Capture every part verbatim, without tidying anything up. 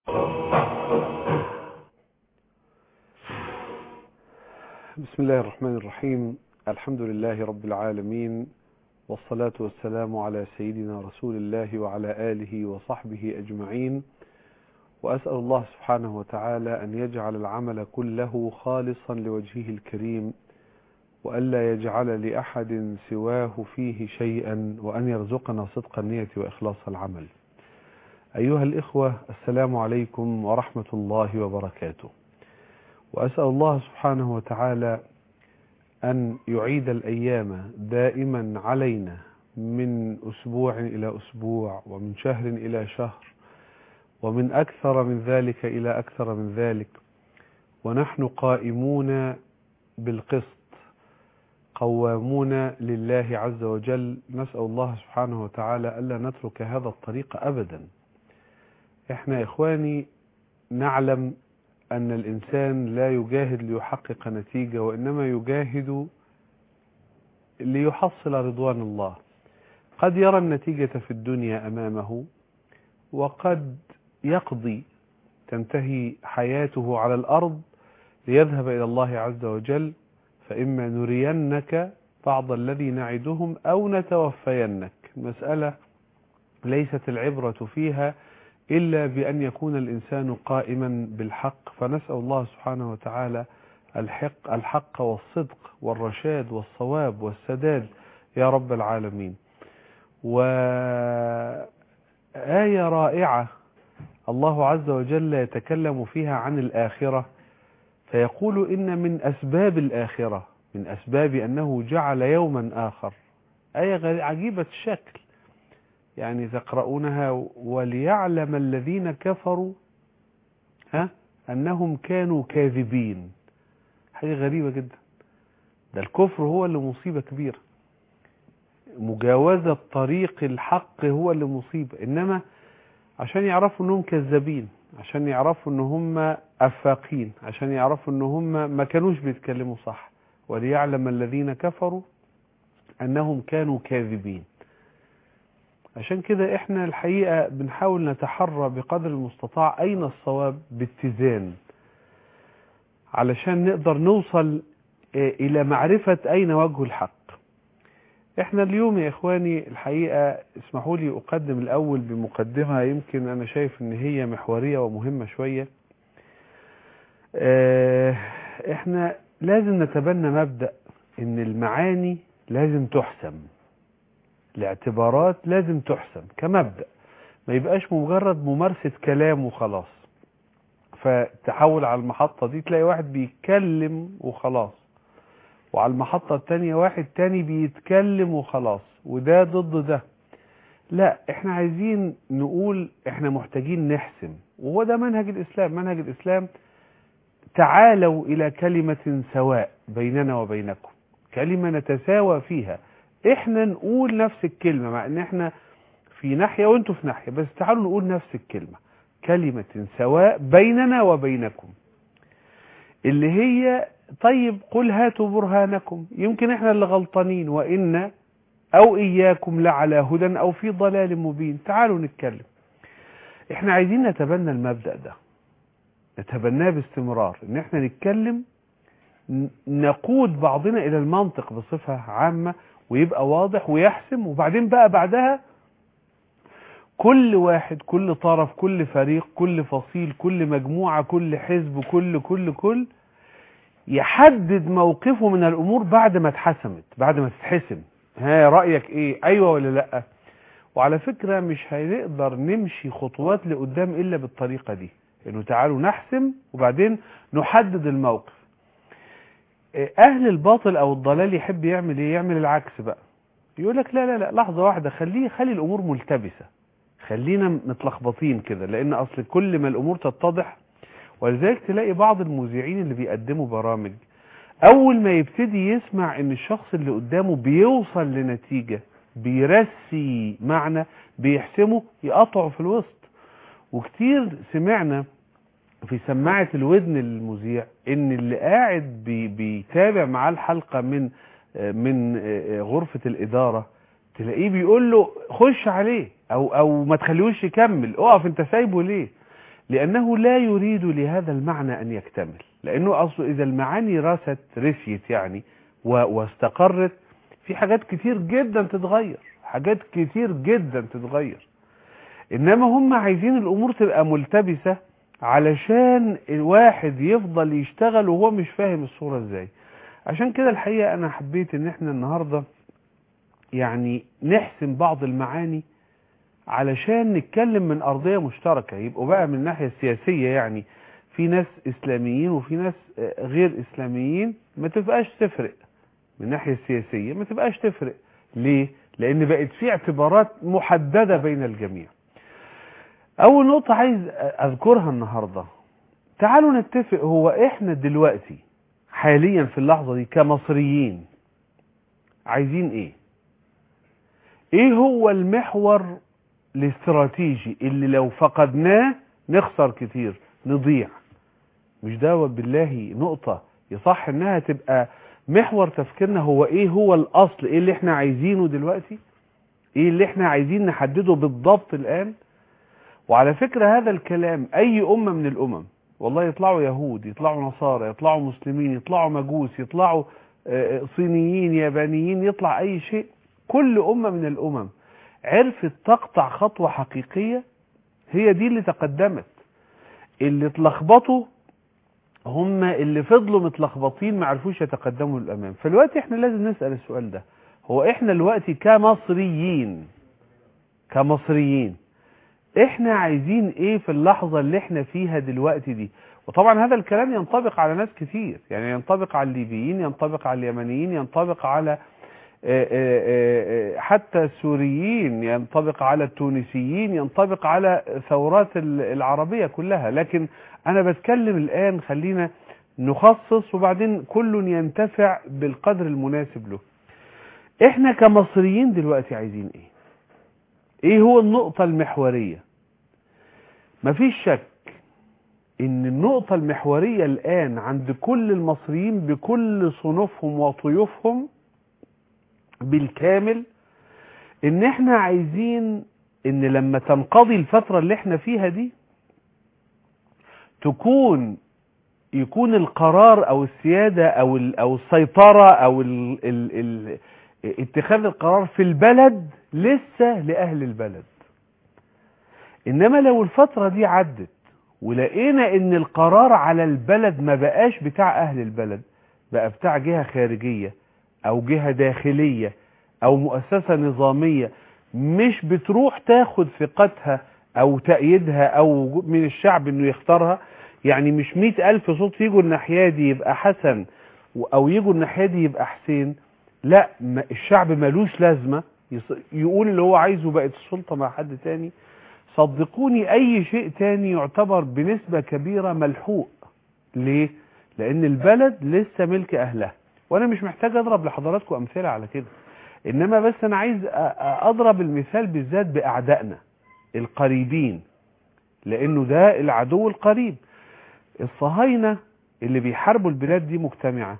بسم الله الرحمن الرحيم. الحمد لله رب العالمين، والصلاة والسلام على سيدنا رسول الله وعلى آله وصحبه أجمعين. وأسأل الله سبحانه وتعالى أن يجعل العمل كله خالصا لوجهه الكريم، وألا يجعل لأحد سواه فيه شيئا، وأن يرزقنا صدق النية وإخلاص العمل. أيها الإخوة، السلام عليكم ورحمة الله وبركاته. وأسأل الله سبحانه وتعالى أن يعيد الأيام دائما علينا، من أسبوع إلى أسبوع، ومن شهر إلى شهر، ومن أكثر من ذلك إلى أكثر من ذلك، ونحن قائمون بالقسط قوامون لله عز وجل. نسأل الله سبحانه وتعالى ألا نترك هذا الطريق أبدا. إحنا إخواني نعلم أن الإنسان لا يجاهد ليحقق نتيجة، وإنما يجاهد ليحصل رضوان الله. قد يرى النتيجة في الدنيا أمامه، وقد يقضي تنتهي حياته على الأرض ليذهب إلى الله عز وجل، فإما نرينك بعض الذي نعدهم أو نتوفينك. المسألة ليست العبرة فيها إلا بأن يكون الإنسان قائما بالحق. فنسأل الله سبحانه وتعالى الحق, الحق والصدق والرشاد والصواب والسداد يا رب العالمين. وآية رائعة الله عز وجل يتكلم فيها عن الآخرة، فيقول إن من أسباب الآخرة، من أسباب أنه جعل يوما آخر. آية عجيبة الشكل، يعني تقرؤونها: وليعلم الذين كفروا ها أنهم كانوا كاذبين. حاجة غريبة جدا. ده الكفر هو اللي مصيبة كبيرة، مجاوزة طريق الحق هو اللي مصيبة، إنما عشان يعرفوا أنهم كذابين، عشان يعرفوا أنهم أفاقين، عشان يعرفوا أنهم ما كانوش بيتكلموا صح. وليعلم الذين كفروا أنهم كانوا كاذبين. عشان كده احنا الحقيقة بنحاول نتحرى بقدر المستطاع أين الصواب باتزان، علشان نقدر نوصل إلى معرفة أين وجه الحق. احنا اليوم يا إخواني الحقيقة اسمحوا لي أقدم الأول بمقدمة يمكن أنا شايف إن هي محورية ومهمة شوية. احنا لازم نتبنى مبدأ إن المعاني لازم تحسم، الاعتبارات لازم تحسم كمبدأ، ما يبقاش مجرد ممارسة كلام وخلاص. فتحول على المحطة دي تلاقي واحد بيتكلم وخلاص، وعلى المحطة التانية واحد تاني بيتكلم وخلاص، وده ضد ده. لا، احنا عايزين نقول احنا محتاجين نحسم، وهو ده منهج الإسلام. منهج الإسلام: تعالوا إلى كلمة سواء بيننا وبينكم، كلمة نتساوى فيها. احنا نقول نفس الكلمة، مع ان احنا في ناحية وانتوا في ناحية، بس تعالوا نقول نفس الكلمة، كلمة سواء بيننا وبينكم، اللي هي طيب قل هاتوا برهانكم، يمكن احنا اللي غلطانين، وإن او اياكم لعلى هدى او في ضلال مبين. تعالوا نتكلم. احنا عايزين نتبنى المبدأ ده، نتبناه باستمرار، ان احنا نتكلم، نقود بعضنا الى المنطق بصفة عامة، ويبقى واضح ويحسم. وبعدين بقى بعدها كل واحد، كل طرف، كل فريق، كل فصيل، كل مجموعة، كل حزب، كل كل كل يحدد موقفه من الأمور بعد ما اتحسمت، بعد ما تتحسم. ها رأيك ايه؟ ايوه ولا لا؟ وعلى فكرة مش هنقدر نمشي خطوات لقدام الا بالطريقة دي، انه تعالوا نحسم وبعدين نحدد الموقف. اهل الباطل او الضلال يحب يعمل ايه؟ يعمل العكس بقى، يقول لك لا لا لا لحظة واحدة، خليه خلي الامور ملتبسة، خلينا متلخبطين كده، لان اصل كل ما الامور تتضح. ولذلك تلاقي بعض المذيعين اللي بيقدموا برامج اول ما يبتدي يسمع ان الشخص اللي قدامه بيوصل لنتيجة، بيرسي معنى، بيحسمه، يقطعه في الوسط. وكتير سمعنا في سماعة الودن المذيع ان اللي قاعد بي بيتابع معاه الحلقة من من غرفة الإدارة، تلاقيه بيقول له خش عليه او او ما تخليهوش يكمل، اقف انت سايبه ليه؟ لأنه لا يريد لهذا المعنى أن يكتمل، لأنه أصله إذا المعاني رست رسيت يعني واستقرت، في حاجات كتير جدا تتغير، حاجات كتير جدا تتغير. إنما هم عايزين الأمور تبقى ملتبسة علشان الواحد يفضل يشتغل وهو مش فاهم الصورة ازاي. عشان كده الحقيقة أنا حبيت إن احنا النهاردة يعني نحسم بعض المعاني علشان نتكلم من أرضية مشتركة، يبقوا بقى من الناحية السياسية يعني في ناس إسلاميين وفي ناس غير إسلاميين، ما تبقاش تفرق من الناحية السياسية، ما تبقاش تفرق. ليه؟ لأن بقت في اعتبارات محددة بين الجميع. أول نقطة عايز أذكرها النهاردة، تعالوا نتفق، هو إحنا دلوقتي حاليا في اللحظة دي كمصريين عايزين إيه؟ إيه هو المحور الاستراتيجي اللي لو فقدناه نخسر كتير، نضيع؟ مش ده بالله نقطة يصح إنها تبقى محور تفكيرنا. هو إيه هو الأصل؟ إيه اللي إحنا عايزينه دلوقتي؟ إيه اللي إحنا عايزين نحدده بالضبط الآن؟ وعلى فكرة هذا الكلام أي أمة من الأمم، والله يطلعوا يهود، يطلعوا نصارى، يطلعوا مسلمين، يطلعوا مجوس، يطلعوا صينيين، يابانيين، يطلع أي شيء، كل أمة من الأمم عرفت تقطع خطوة حقيقية هي دي اللي تقدمت. اللي اتلخبطوا هم اللي فضلوا متلخبطين ما عرفوش يتقدموا للأمام. فالوقت احنا لازم نسأل السؤال ده، هو احنا الوقت كمصريين كمصريين احنا عايزين ايه في اللحظة اللي احنا فيها دلوقتي دي؟ وطبعا هذا الكلام ينطبق على ناس كتير، يعني ينطبق على الليبيين، ينطبق على اليمنيين، ينطبق على حتى السوريين، ينطبق على التونسيين، ينطبق على ثورات العربية كلها. لكن أنا بتكلم الآن، خلينا نخصص وبعدين كل ينتفع بالقدر المناسب له. احنا كمصريين دلوقتي عايزين ايه؟ ايه هو النقطة المحورية؟ مفيش شك ان النقطة المحورية الآن عند كل المصريين بكل صنوفهم وطيوفهم بالكامل، ان احنا عايزين ان لما تنقضي الفترة اللي احنا فيها دي تكون يكون القرار او السيادة او او السيطرة او ال ال ال اتخاذ القرار في البلد لسه لأهل البلد. انما لو الفترة دي عدت ولقينا ان القرار على البلد ما بقاش بتاع اهل البلد، بقى بتاع جهة خارجية او جهة داخلية او مؤسسة نظامية مش بتروح تاخد ثقتها او تأييدها او من الشعب انه يختارها، يعني مش مئة الف صوت يجوا الناحية دي يبقى حسن او يجوا الناحية دي يبقى حسين، لا، الشعب ملوش لازمة، يقول اللي هو عايزه، بقت السلطة مع حد تاني. صدقوني اي شيء تاني يعتبر بنسبة كبيرة ملحوق. ليه؟ لان البلد لسه ملك اهلها. وانا مش محتاج اضرب لحضراتكم امثلة على كده، انما بس انا عايز اضرب المثال بالذات باعدائنا القريبين، لانه ده العدو القريب. الصهاينة اللي بيحاربوا البلاد دي مجتمعة،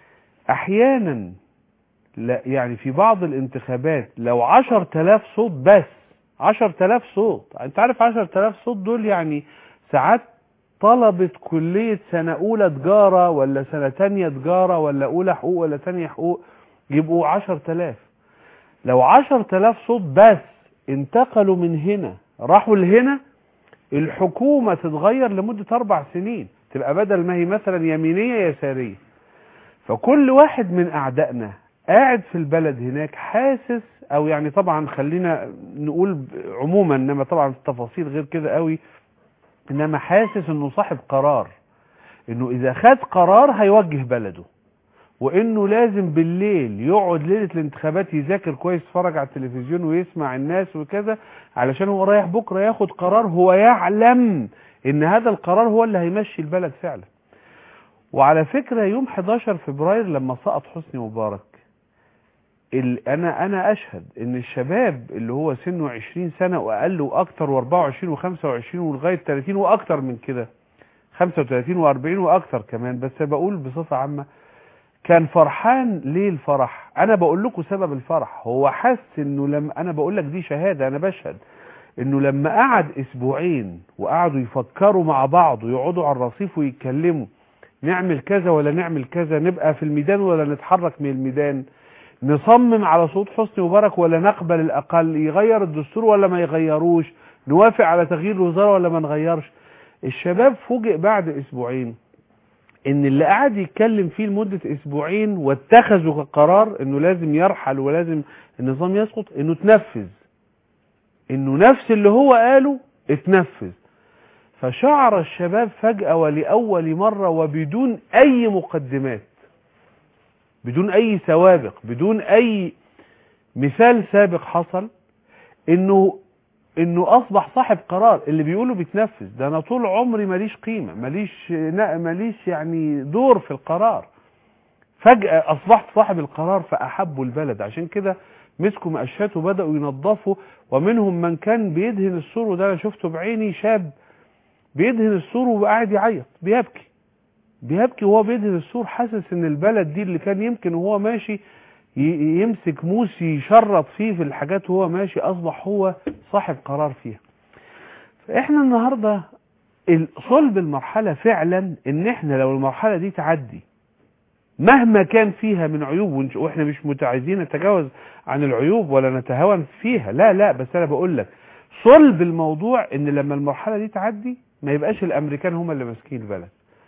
احيانا لا يعني في بعض الانتخابات لو عشر تلاف صوت، بس عشر تلاف صوت، انت عارف عشر تلاف صوت دول يعني ساعات طلبة كلية سنة اولى تجارة ولا سنة تانية تجارة ولا اولى حقوق ولا تانية حقوق يبقوا عشر تلاف. لو عشر تلاف صوت بس انتقلوا من هنا راحوا لهنا، الحكومة تتغير لمدة اربع سنين، تبقى بدل ما هي مثلا يمينية يسارية. فكل واحد من اعدائنا قاعد في البلد هناك حاسس، او يعني طبعا خلينا نقول عموما، انما طبعا في التفاصيل غير كده قوي، انما حاسس انه صاحب قرار، انه اذا خد قرار هيوجه بلده، وانه لازم بالليل يقعد ليلة الانتخابات يذاكر كويس، يتفرج على التلفزيون ويسمع الناس وكذا، علشان هو رايح بكرة ياخد قرار هو يعلم ان هذا القرار هو اللي هيمشي البلد فعلا. وعلى فكرة يوم حداشر فبراير لما سقط حسني مبارك، انا انا اشهد ان الشباب اللي هو سنه عشرين سنة واقل واكتر واربعة وعشرين وخمسة وعشرين ولغاية تلاتين واكتر من كده، خمسة وتلاتين واربعين واكتر كمان، بس بقول بصفة عامة، كان فرحان. ليه الفرح؟ انا بقول لكم سبب الفرح، هو حس انه لما انا بقول لك دي شهادة، انا بشهد انه لما قعد اسبوعين وقعدوا يفكروا مع بعض ويقعدوا على الرصيف ويتكلموا نعمل كذا ولا نعمل كذا، نبقى في الميدان ولا نتحرك من الميدان، نصمم على صوت حسني مبارك ولا نقبل الأقل، يغير الدستور ولا ما يغيروش، نوافق على تغيير الوزارة ولا ما نغيرش. الشباب فوجئ بعد اسبوعين ان اللي قاعد يتكلم فيه لمدة اسبوعين واتخذوا قرار انه لازم يرحل ولازم النظام يسقط، انه تنفذ، انه نفس اللي هو قاله اتنفذ. فشعر الشباب فجأة ولأول مرة وبدون اي مقدمات، بدون اي سوابق، بدون اي مثال سابق حصل، انه انه اصبح صاحب قرار. اللي بيقوله بيتنفذ. ده انا طول عمري ماليش قيمة، ماليش ماليش يعني دور في القرار. فجأة اصبحت صاحب القرار فاحبوا البلد. عشان كده مسكوا مقشات وبدأوا ينظفوا، ومنهم من كان بيدهن السور، وده انا شفته بعيني، شاب بيدهن السور وقاعد يعيط، بيبكي بيبكي وهو بيدهن السور، حاسس ان البلد دي اللي كان يمكن وهو ماشي يمسك موس يشرط فيه في الحاجات وهو ماشي، اصبح هو صاحب قرار فيها. فاحنا النهاردة صلب المرحلة فعلا ان احنا لو المرحلة دي تعدي مهما كان فيها من عيوب، واحنا مش متعايزين نتجاوز عن العيوب ولا نتهاون فيها، لا لا، بس انا بقول لك صلب الموضوع ان لما المرحلة دي تعدي ما يبقاش الامريكان هم اللي ماسكين البلد،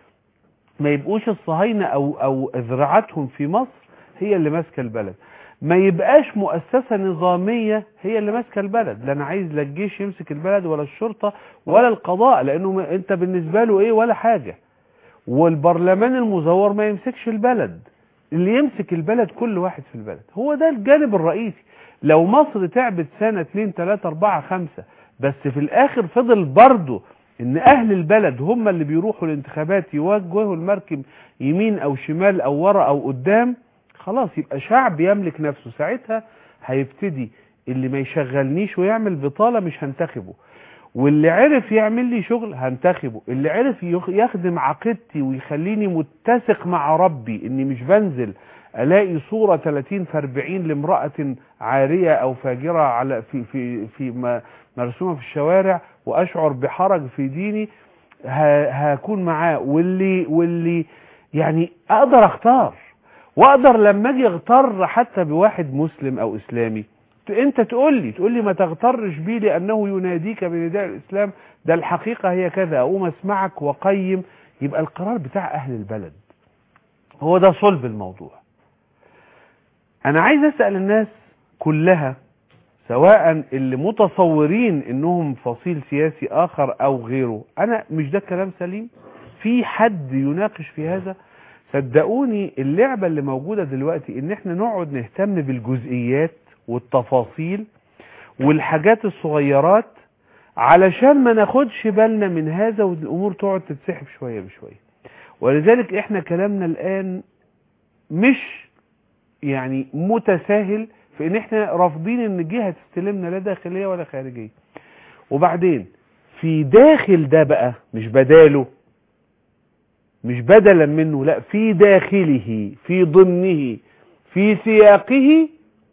ما يبقوش الصهاينة او او ذراعاتهم في مصر هي اللي ماسكه البلد، ما يبقاش مؤسسة نظامية هي اللي ماسكه البلد. لا انا عايز لا الجيش يمسك البلد ولا الشرطة ولا القضاء، لانه انت بالنسبة له ايه ولا حاجة، والبرلمان المزور ما يمسكش البلد، اللي يمسك البلد كل واحد في البلد. هو ده الجانب الرئيسي. لو مصر تعبت سنة اتنين تلاتة اربعة خمسة بس في الاخر فضل برضه ان اهل البلد هم اللي بيروحوا الانتخابات يوجهوا المركب يمين او شمال او ورا او قدام، خلاص يبقى شعب يملك نفسه. ساعتها هيبتدي اللي ما يشغلنيش ويعمل بطالة مش هنتخبه، واللي عرف يعمل لي شغل هنتخبه، اللي عرف يخدم عقيدتي ويخليني متسق مع ربي اني مش بنزل الاقي صورة ثلاثين في اربعين لامرأة عارية او فاجرة على في في في مرسومة في الشوارع واشعر بحرج في ديني، هكون معاه. واللي واللي يعني اقدر اختار، واقدر لما اجي اغتر حتى بواحد مسلم او اسلامي، انت تقول لي تقول لي ما تغترش بيه لانه يناديك بنداء الاسلام، ده الحقيقة هي كذا، اقوم اسمعك وقيم. يبقى القرار بتاع اهل البلد هو ده صلب الموضوع. انا عايز اسأل الناس كلها، سواء اللي متصورين انهم فصيل سياسي اخر او غيره، انا مش ده كلام سليم؟ في حد يناقش في هذا؟ صدقوني اللعبة اللي موجودة دلوقتي ان احنا نقعد نهتم بالجزئيات والتفاصيل والحاجات الصغيرات علشان ما ناخدش بالنا من هذا، والامور تقعد تتسحب شوية بشوية. ولذلك احنا كلامنا الان مش يعني متساهل في ان احنا رافضين ان جهة تستلمنا لا داخلية ولا خارجية. وبعدين في داخل ده بقى مش بداله، مش بدلا منه، لا في داخله في ضمنه في سياقه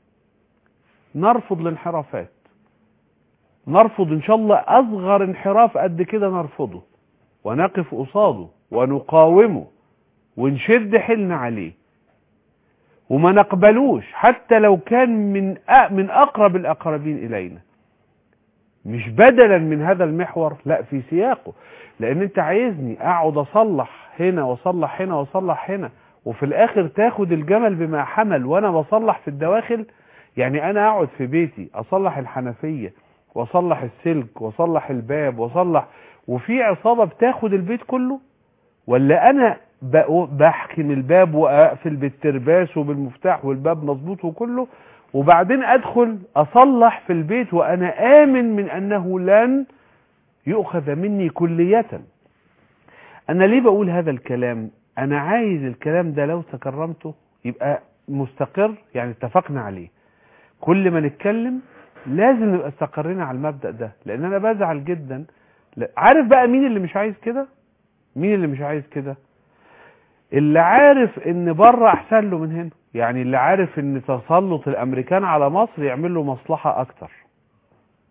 نرفض الانحرافات، نرفض ان شاء الله اصغر انحراف قد كده نرفضه ونقف قصاده ونقاومه ونشد حيلنا عليه وما نقبلوش حتى لو كان من من اقرب الاقربين الينا، مش بدلا من هذا المحور، لا في سياقه. لان انت عايزني اقعد اصلح هنا واصلح هنا واصلح هنا وفي الاخر تاخد الجمل بما حمل وانا بصلح في الدواخل؟ يعني انا اقعد في بيتي اصلح الحنفية واصلح السلك واصلح الباب واصلح وفي عصابة بتاخد البيت كله؟ ولا انا بحكم الباب واقفل بالترباس وبالمفتاح والباب مظبوط وكله وبعدين ادخل اصلح في البيت وانا امن من انه لن يؤخذ مني كلية؟ انا ليه بقول هذا الكلام؟ انا عايز الكلام ده لو تكرمته يبقى مستقر، يعني اتفقنا عليه. كل ما نتكلم لازم نبقى استقرينا على المبدأ ده، لان انا بزعل جدا. عارف بقى مين اللي مش عايز كده؟ مين اللي مش عايز كده؟ اللي عارف ان بره احسن له من هنا، يعني اللي عارف ان تسلط الامريكان على مصر يعمل له مصلحة اكتر،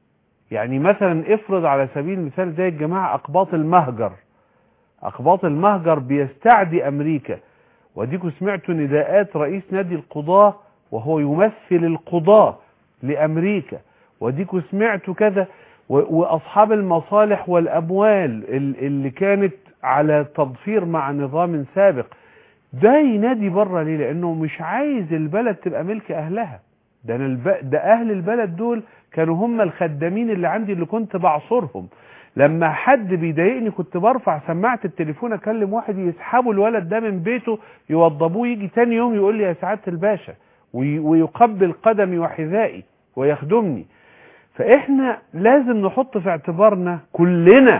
يعني مثلا افرض على سبيل المثال زي الجماعة أقباط المهجر، أقباط المهجر بيستعدي أمريكا، وديكوا سمعتوا نداءات رئيس نادي القضاة وهو يمثل القضاة لأمريكا، وديكوا سمعتوا كذا، وأصحاب المصالح والأموال اللي كانت على تضفير مع نظام سابق ده ينادي بره ليه؟ لأنه مش عايز البلد تبقى ملك أهلها. ده, أنا الب... ده أهل البلد دول كانوا هم الخدامين اللي عندي اللي كنت بعصرهم. لما حد بيضايقني كنت برفع سماعة التليفون اكلم واحد يسحبوا الولد ده من بيته يوضبوه، يجي تاني يوم يقول لي يا سعادة الباشا وي... ويقبل قدمي وحذائي ويخدمني. فاحنا لازم نحط في اعتبارنا كلنا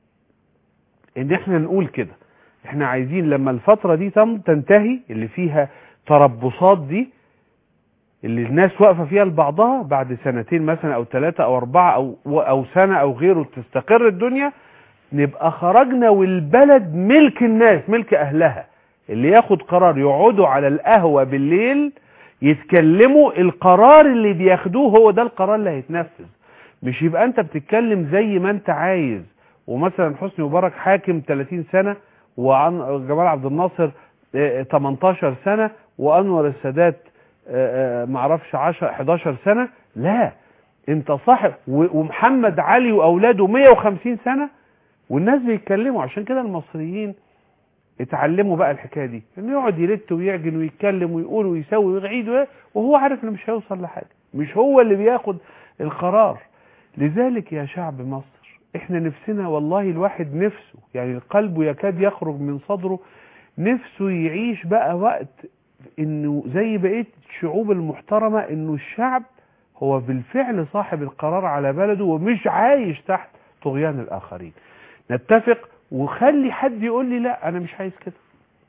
ان احنا نقول كده، احنا عايزين لما الفترة دي تنتهي اللي فيها تربصات دي اللي الناس واقفة فيها لبعضها، بعد سنتين مثلا او ثلاثة او اربعة او, أو سنة او غيره تستقر الدنيا، نبقى خرجنا والبلد ملك الناس ملك اهلها. اللي ياخد قرار يقعدوا على القهوة بالليل يتكلموا، القرار اللي بياخدوه هو ده القرار اللي هيتنفذ. مش يبقى انت بتتكلم زي ما انت عايز، ومثلا حسني مبارك حاكم ثلاثين سنة وعن جمال عبد الناصر تمنتاشر سنة وانور السادات معرفش عشرة حداشر سنة. لا، انت صاحب، ومحمد علي واولاده مية وخمسين سنة والناس بيتكلموا. عشان كده المصريين اتعلموا بقى الحكايه دي، انه يقعد يلت ويعجن ويتكلم ويقول ويسوي ويعيد وهو عارف انه مش هيوصل لحاجه، مش هو اللي بياخد القرار. لذلك يا شعب مصر احنا نفسنا، والله الواحد نفسه يعني القلب يكاد يخرج من صدره، نفسه يعيش بقى وقت انه زي بقيه الشعوب المحترمه، انه الشعب هو بالفعل صاحب القرار على بلده ومش عايش تحت طغيان الاخرين. نتفق وخلي حد يقول لي لا انا مش عايز كده،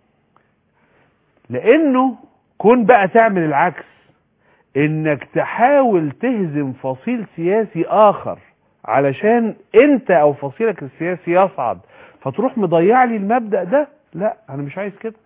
لانه كون بقى تعمل العكس، انك تحاول تهزم فصيل سياسي اخر علشان انت او فصيلك السياسي يصعد، فتروح مضيع لي المبدأ ده. لا انا مش عايز كده.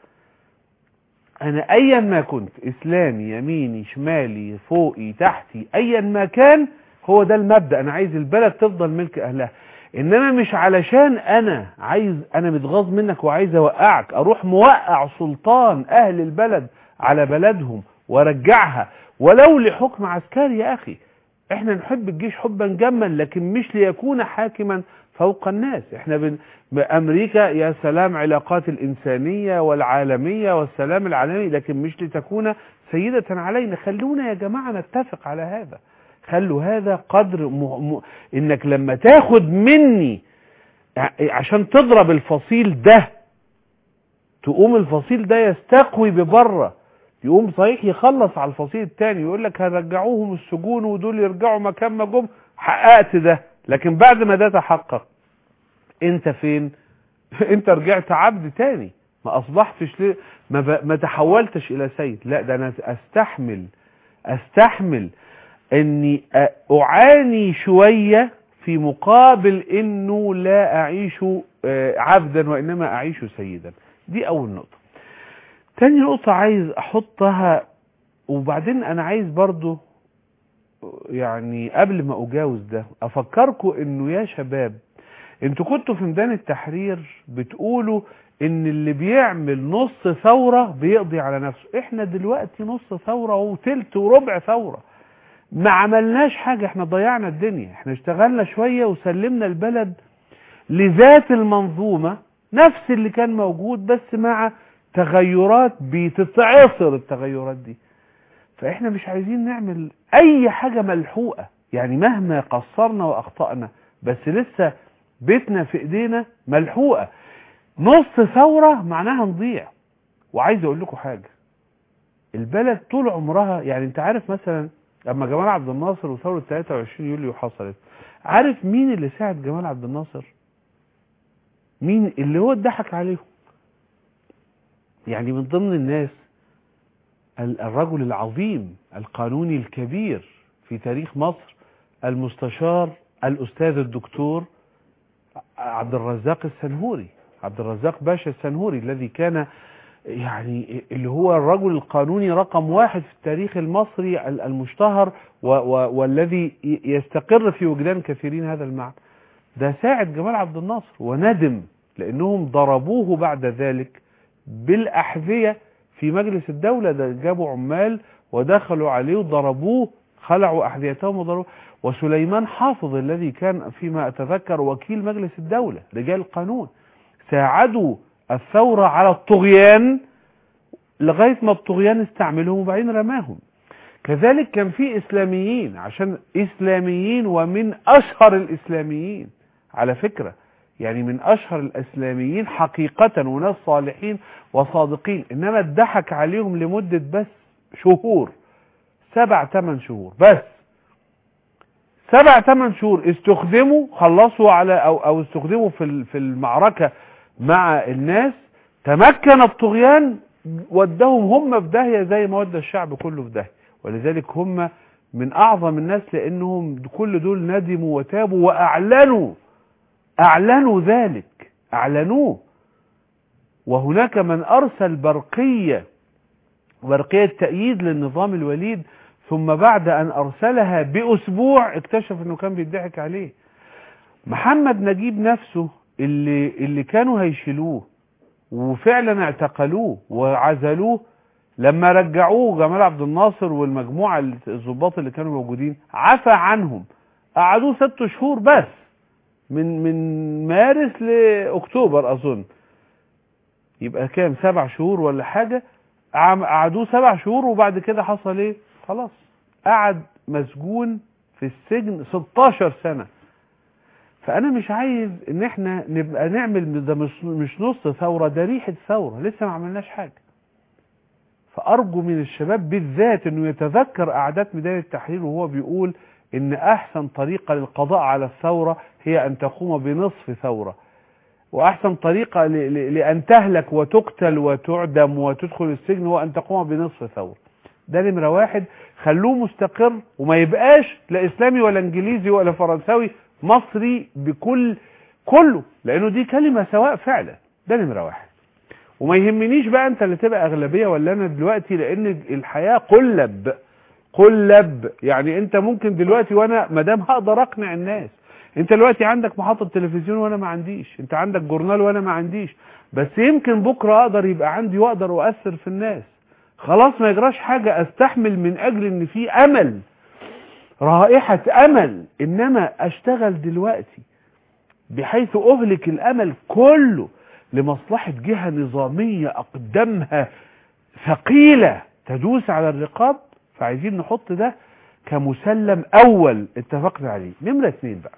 انا ايا ما كنت، اسلامي يميني شمالي فوقي تحتي ايا ما كان، هو ده المبدأ. انا عايز البلد تفضل ملك اهلها، انما مش علشان انا عايز، انا متغاظ منك وعايز اوقعك، اروح موقع سلطان اهل البلد على بلدهم وارجعها ولو لحكم عسكري. يا اخي احنا نحب الجيش حبا جما، لكن مش ليكون حاكما فوق الناس. احنا بن... بامريكا يا سلام علاقات الانسانية والعالمية والسلام العالمي، لكن مش لتكون سيدة علينا. خلونا يا جماعة نتفق على هذا، خلوا هذا قدر م... م... انك لما تاخد مني عشان تضرب الفصيل ده، تقوم الفصيل ده يستقوي ببره، يقوم صحيح يخلص على الفصيل التاني، يقول لك هنرجعوهم السجون ودول يرجعوا مكان ما جم، حققت ده. لكن بعد ما ده تحقق انت فين؟ انت رجعت عبد تاني، ما اصبحتش ليه، ما, ب... ما تحولتش الى سيد. لا، ده انا استحمل استحمل اني اعاني شوية في مقابل انه لا اعيش عبدا وانما اعيش سيدا. دي اول نقطة. تاني نقطة عايز احطها، وبعدين انا عايز برضو يعني قبل ما اجاوز ده افكركم انه يا شباب انتوا كنتوا في ميدان التحرير بتقولوا ان اللي بيعمل نص ثورة بيقضي على نفسه. احنا دلوقتي نص ثورة وتلت وربع ثورة، ما عملناش حاجة، احنا ضيعنا الدنيا. احنا اشتغلنا شوية وسلمنا البلد لذات المنظومة نفس اللي كان موجود، بس مع تغيرات بتتعصر التغيرات دي. فاحنا مش عايزين نعمل اي حاجة ملحوقة، يعني مهما قصرنا واخطأنا بس لسه بيتنا في ايدينا ملحوقة. نص ثورة معناها نضيع. وعايز اقول لكم حاجة، البلد طول عمرها، يعني انت عارف مثلا لما جمال عبد الناصر وثورة ثلاثة وعشرين يوليو حصلت، عارف مين اللي ساعد جمال عبد الناصر؟ مين اللي هو اتضحك عليهم؟ يعني من ضمن الناس الرجل العظيم القانوني الكبير في تاريخ مصر المستشار الأستاذ الدكتور عبد الرزاق السنهوري، عبد الرزاق باشا السنهوري، الذي كان يعني اللي هو الرجل القانوني رقم واحد في التاريخ المصري المشتهر و و والذي يستقر في وجدان كثيرين هذا المعنى، ده ساعد جمال عبد الناصر وندم لأنهم ضربوه بعد ذلك بالأحذية في مجلس الدولة. ده جابوا عمال ودخلوا عليه وضربوه، خلعوا أحذيتهم وضربوه. وسليمان حافظ الذي كان فيما أتذكر وكيل مجلس الدولة، رجال القانون، ساعدوا الثورة على الطغيان لغاية ما الطغيان استعملهم وبعدين رماهم. كذلك كان في إسلاميين، عشان إسلاميين ومن أشهر الإسلاميين على فكرة، يعني من أشهر الإسلاميين حقيقة وناس صالحين وصادقين، إنما اتضحك عليهم لمدة بس شهور، سبع ثمان شهور بس، سبع ثمان شهور استخدموا، خلصوا على أو, أو استخدموا في في المعركة مع الناس، تمكن الطغيان ودهم هم في داهية زي ما ودى الشعب كله في داهية. ولذلك هم من أعظم الناس لأنهم كل دول ندموا وتابوا وأعلنوا أعلنوا ذلك، أعلنوه. وهناك من أرسل برقية برقية تأييد للنظام الوليد، ثم بعد أن أرسلها بأسبوع اكتشف أنه كان بيضحك عليه. محمد نجيب نفسه اللي, اللي كانوا هيشيلوه وفعلا اعتقلوه وعزلوه، لما رجعوه جمال عبد الناصر والمجموعة الضباط اللي كانوا موجودين عفى عنهم، قعدوه ست شهور بس، من من مارس لأكتوبر أظن، يبقى كام، سبع شهور ولا حاجة، قعدوه سبع شهور وبعد كده حصل ايه؟ خلاص قعد مسجون في السجن ستاشر سنة. فأنا مش عايز إن احنا نبقى نعمل ده مش, مش نص ثورة، ده ريحة ثورة، لسه ما عملناش حاجة. فأرجو من الشباب بالذات إنه يتذكر قعدات ميدان التحرير وهو بيقول إن أحسن طريقة للقضاء على الثورة هي أن تقوم بنصف ثورة، وأحسن طريقة لأن تهلك وتقتل وتعدم وتدخل السجن هو أن تقوم بنصف ثورة. ده نمرة واحد، خلوه مستقر وما يبقاش لا إسلامي ولا إنجليزي ولا فرنساوي، مصري بكل كله، لأنه دي كلمة سواء فعلا. ده نمرة واحد. وما يهمنيش بقى أنت اللي تبقى أغلبية ولا أنا دلوقتي، لأن الحياة قلب قلب. يعني أنت ممكن دلوقتي وأنا مدام هقدر أقنع الناس، انت دلوقتي عندك محطة تلفزيون وانا ما عنديش، انت عندك جورنال وانا ما عنديش، بس يمكن بكرة اقدر يبقى عندي واقدر اؤثر في الناس. خلاص ما يجراش حاجة، استحمل من اجل ان في امل، رائحة امل. انما اشتغل دلوقتي بحيث اهلك الامل كله لمصلحة جهة نظامية اقدامها ثقيلة تدوس على الرقاب. فعايزين نحط ده كمسلم اول اتفقنا عليه. نمرة اتنين بقى،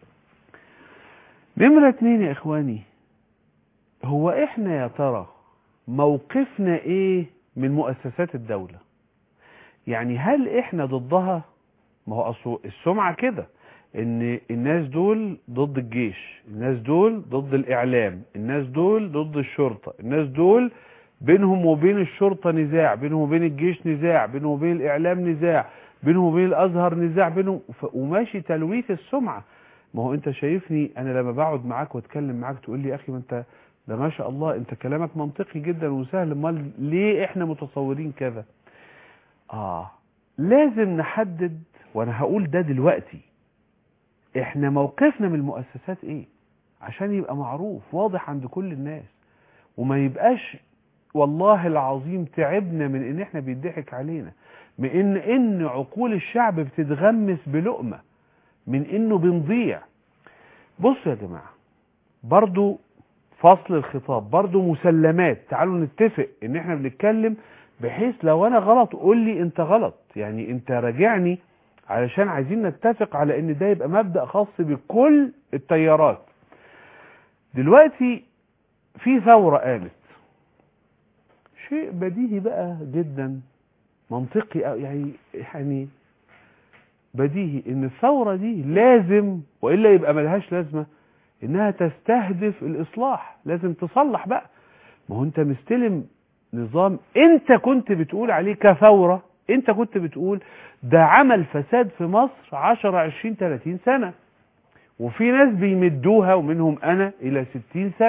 نمرة اتنين يا اخواني، هو احنا يا ترى موقفنا ايه من مؤسسات الدولة؟ يعني هل احنا ضدها؟ ما هو اصل السمعة كده ان الناس دول ضد الجيش، الناس دول ضد الاعلام، الناس دول ضد الشرطة، الناس دول بينهم وبين الشرطة نزاع، بينهم وبين الجيش نزاع، بينهم وبين الاعلام نزاع، بينهم وبين الازهر نزاع، بينهم وماشي تلويث السمعة. ما هو انت شايفني انا لما بقعد معاك واتكلم معاك تقول لي يا اخي ما انت ده ما شاء الله انت كلامك منطقي جدا وسهل، امال ليه احنا متصورين كذا؟ اه لازم نحدد، وانا هقول ده دلوقتي، احنا موقفنا من المؤسسات ايه عشان يبقى معروف واضح عند كل الناس، وما يبقاش والله العظيم تعبنا من ان احنا بيضحك علينا، من ان ان عقول الشعب بتتغمس بلقمة، من انه بنضيع. بصوا يا جماعة، برضو فصل الخطاب، برضو مسلمات، تعالوا نتفق ان احنا بنتكلم بحيث لو انا غلط قول لي انت غلط، يعني انت راجعني علشان عايزين نتفق على ان ده يبقى مبدأ خاص بكل التيارات. دلوقتي في ثورة قامت، شيء بديهي بقى جدا، منطقي يعني يعني بديهي ان الثورة دي لازم، وإلا يبقى ملهاش لازمة، انها تستهدف الاصلاح، لازم تصلح بقى. ما هو انت مستلم نظام انت كنت بتقول عليه كثورة، انت كنت بتقول ده عمل فساد في مصر عشرة عشرين تلاتين سنة، وفي ناس بيمدوها ومنهم انا الى ستين سنة،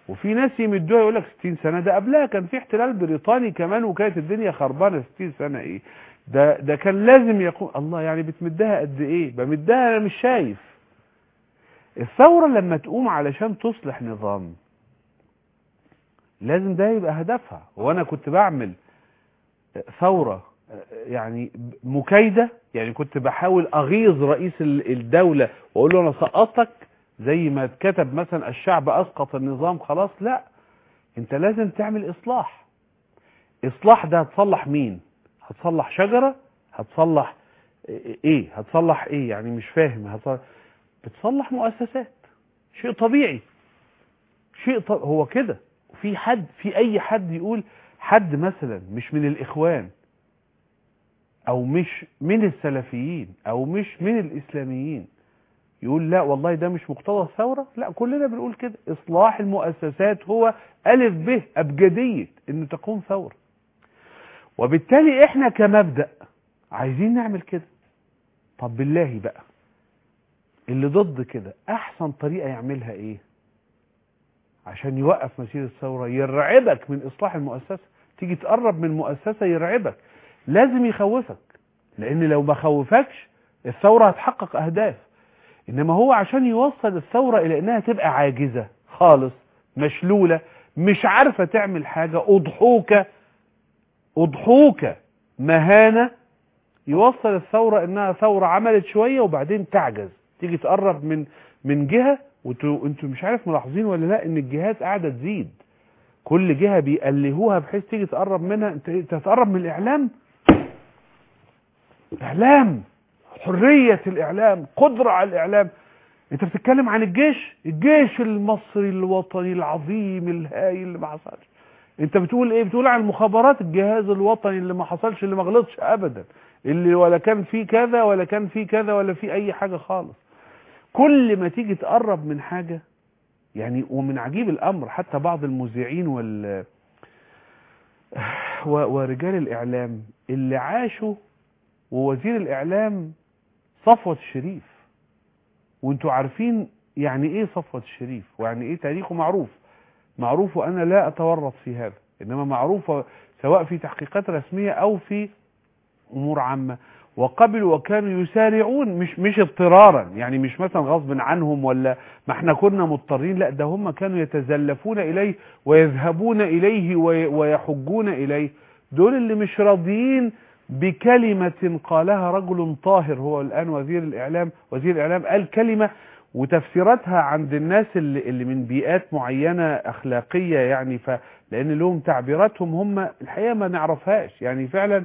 وفي ناس يمدوها يقول لك ستين سنة، ده قبلها كان في احتلال بريطاني كمان وكانت الدنيا خربانة. ستين سنة ايه ده؟ ده كان لازم يكون الله. يعني بتمدها قد ايه؟ بمدها انا مش شايف. الثورة لما تقوم علشان تصلح نظام لازم ده يبقى هدفها. وانا كنت بعمل ثورة يعني مكايدة، يعني كنت بحاول اغيظ رئيس الدولة واقول له انا سقطتك زي ما اتكتب مثلا الشعب اسقط النظام خلاص. لا، انت لازم تعمل اصلاح. اصلاح ده هتصلح مين؟ هتصلح شجرة؟ هتصلح ايه؟ هتصلح ايه يعني؟ مش فاهم. هتصلح بتصلح مؤسسات، شيء طبيعي، شيء طب... هو كده. في حد في اي حد يقول حد مثلا مش من الاخوان او مش من السلفيين او مش من الاسلاميين يقول لا والله ده مش مقتضى الثورة؟ لا، كلنا بنقول كده. اصلاح المؤسسات هو الف ب ابجدية ان تقوم ثورة. وبالتالي احنا كمبدأ عايزين نعمل كده. طب بالله بقى اللي ضد كده احسن طريقة يعملها ايه عشان يوقف مسير الثورة؟ يرعبك من اصلاح المؤسسة. تيجي تقرب من مؤسسة يرعبك، لازم يخوفك، لان لو ما خوفكش الثورة هتحقق اهداف. انما هو عشان يوصل الثورة الى انها تبقى عاجزة خالص، مشلولة، مش عارفة تعمل حاجة، اضحوكة اضحوكة مهانة، يوصل الثورة انها ثورة عملت شوية وبعدين تعجز. تيجي تقرب من من جهة وانتوا انتوا مش عارف ملاحظين ولا لا ان الجهات قاعدة تزيد. كل جهة بيقلهوها بحيث تيجي تقرب منها. انت انت هتقرب من الاعلام. اعلام، حرية الاعلام، قدرة على الاعلام. انت بتتكلم عن الجيش، الجيش المصري الوطني العظيم الهائل اللي ما حصلش. انت بتقول ايه؟ بتقول عن المخابرات، الجهاز الوطني اللي ما حصلش، اللي ما غلطش ابدا، اللي ولا كان فيه كذا ولا كان فيه كذا ولا فيه اي حاجة خالص. كل ما تيجي تقرب من حاجة يعني. ومن عجيب الامر حتى بعض المذيعين وال ورجال الاعلام اللي عاشوا، ووزير الاعلام صفوت الشريف، وانتوا عارفين يعني ايه صفوت الشريف ويعني ايه تاريخه معروف معروف وانا لا اتورط في هذا، انما معروف سواء في تحقيقات رسمية او في امور عامة. وقبلوا وكانوا يسارعون، مش مش اضطرارا، يعني مش مثلا غصب عنهم ولا ما احنا كنا مضطرين، لا ده هم كانوا يتزلفون اليه ويذهبون اليه ويحجون اليه. دول اللي مش راضيين بكلمة قالها رجل طاهر، هو الان وزير الاعلام. وزير الاعلام قال كلمة وتفسيراتها عند الناس اللي, اللي من بيئات معينة اخلاقية يعني، فلان لهم تعبيراتهم هم الحقيقة ما نعرفهاش يعني فعلا،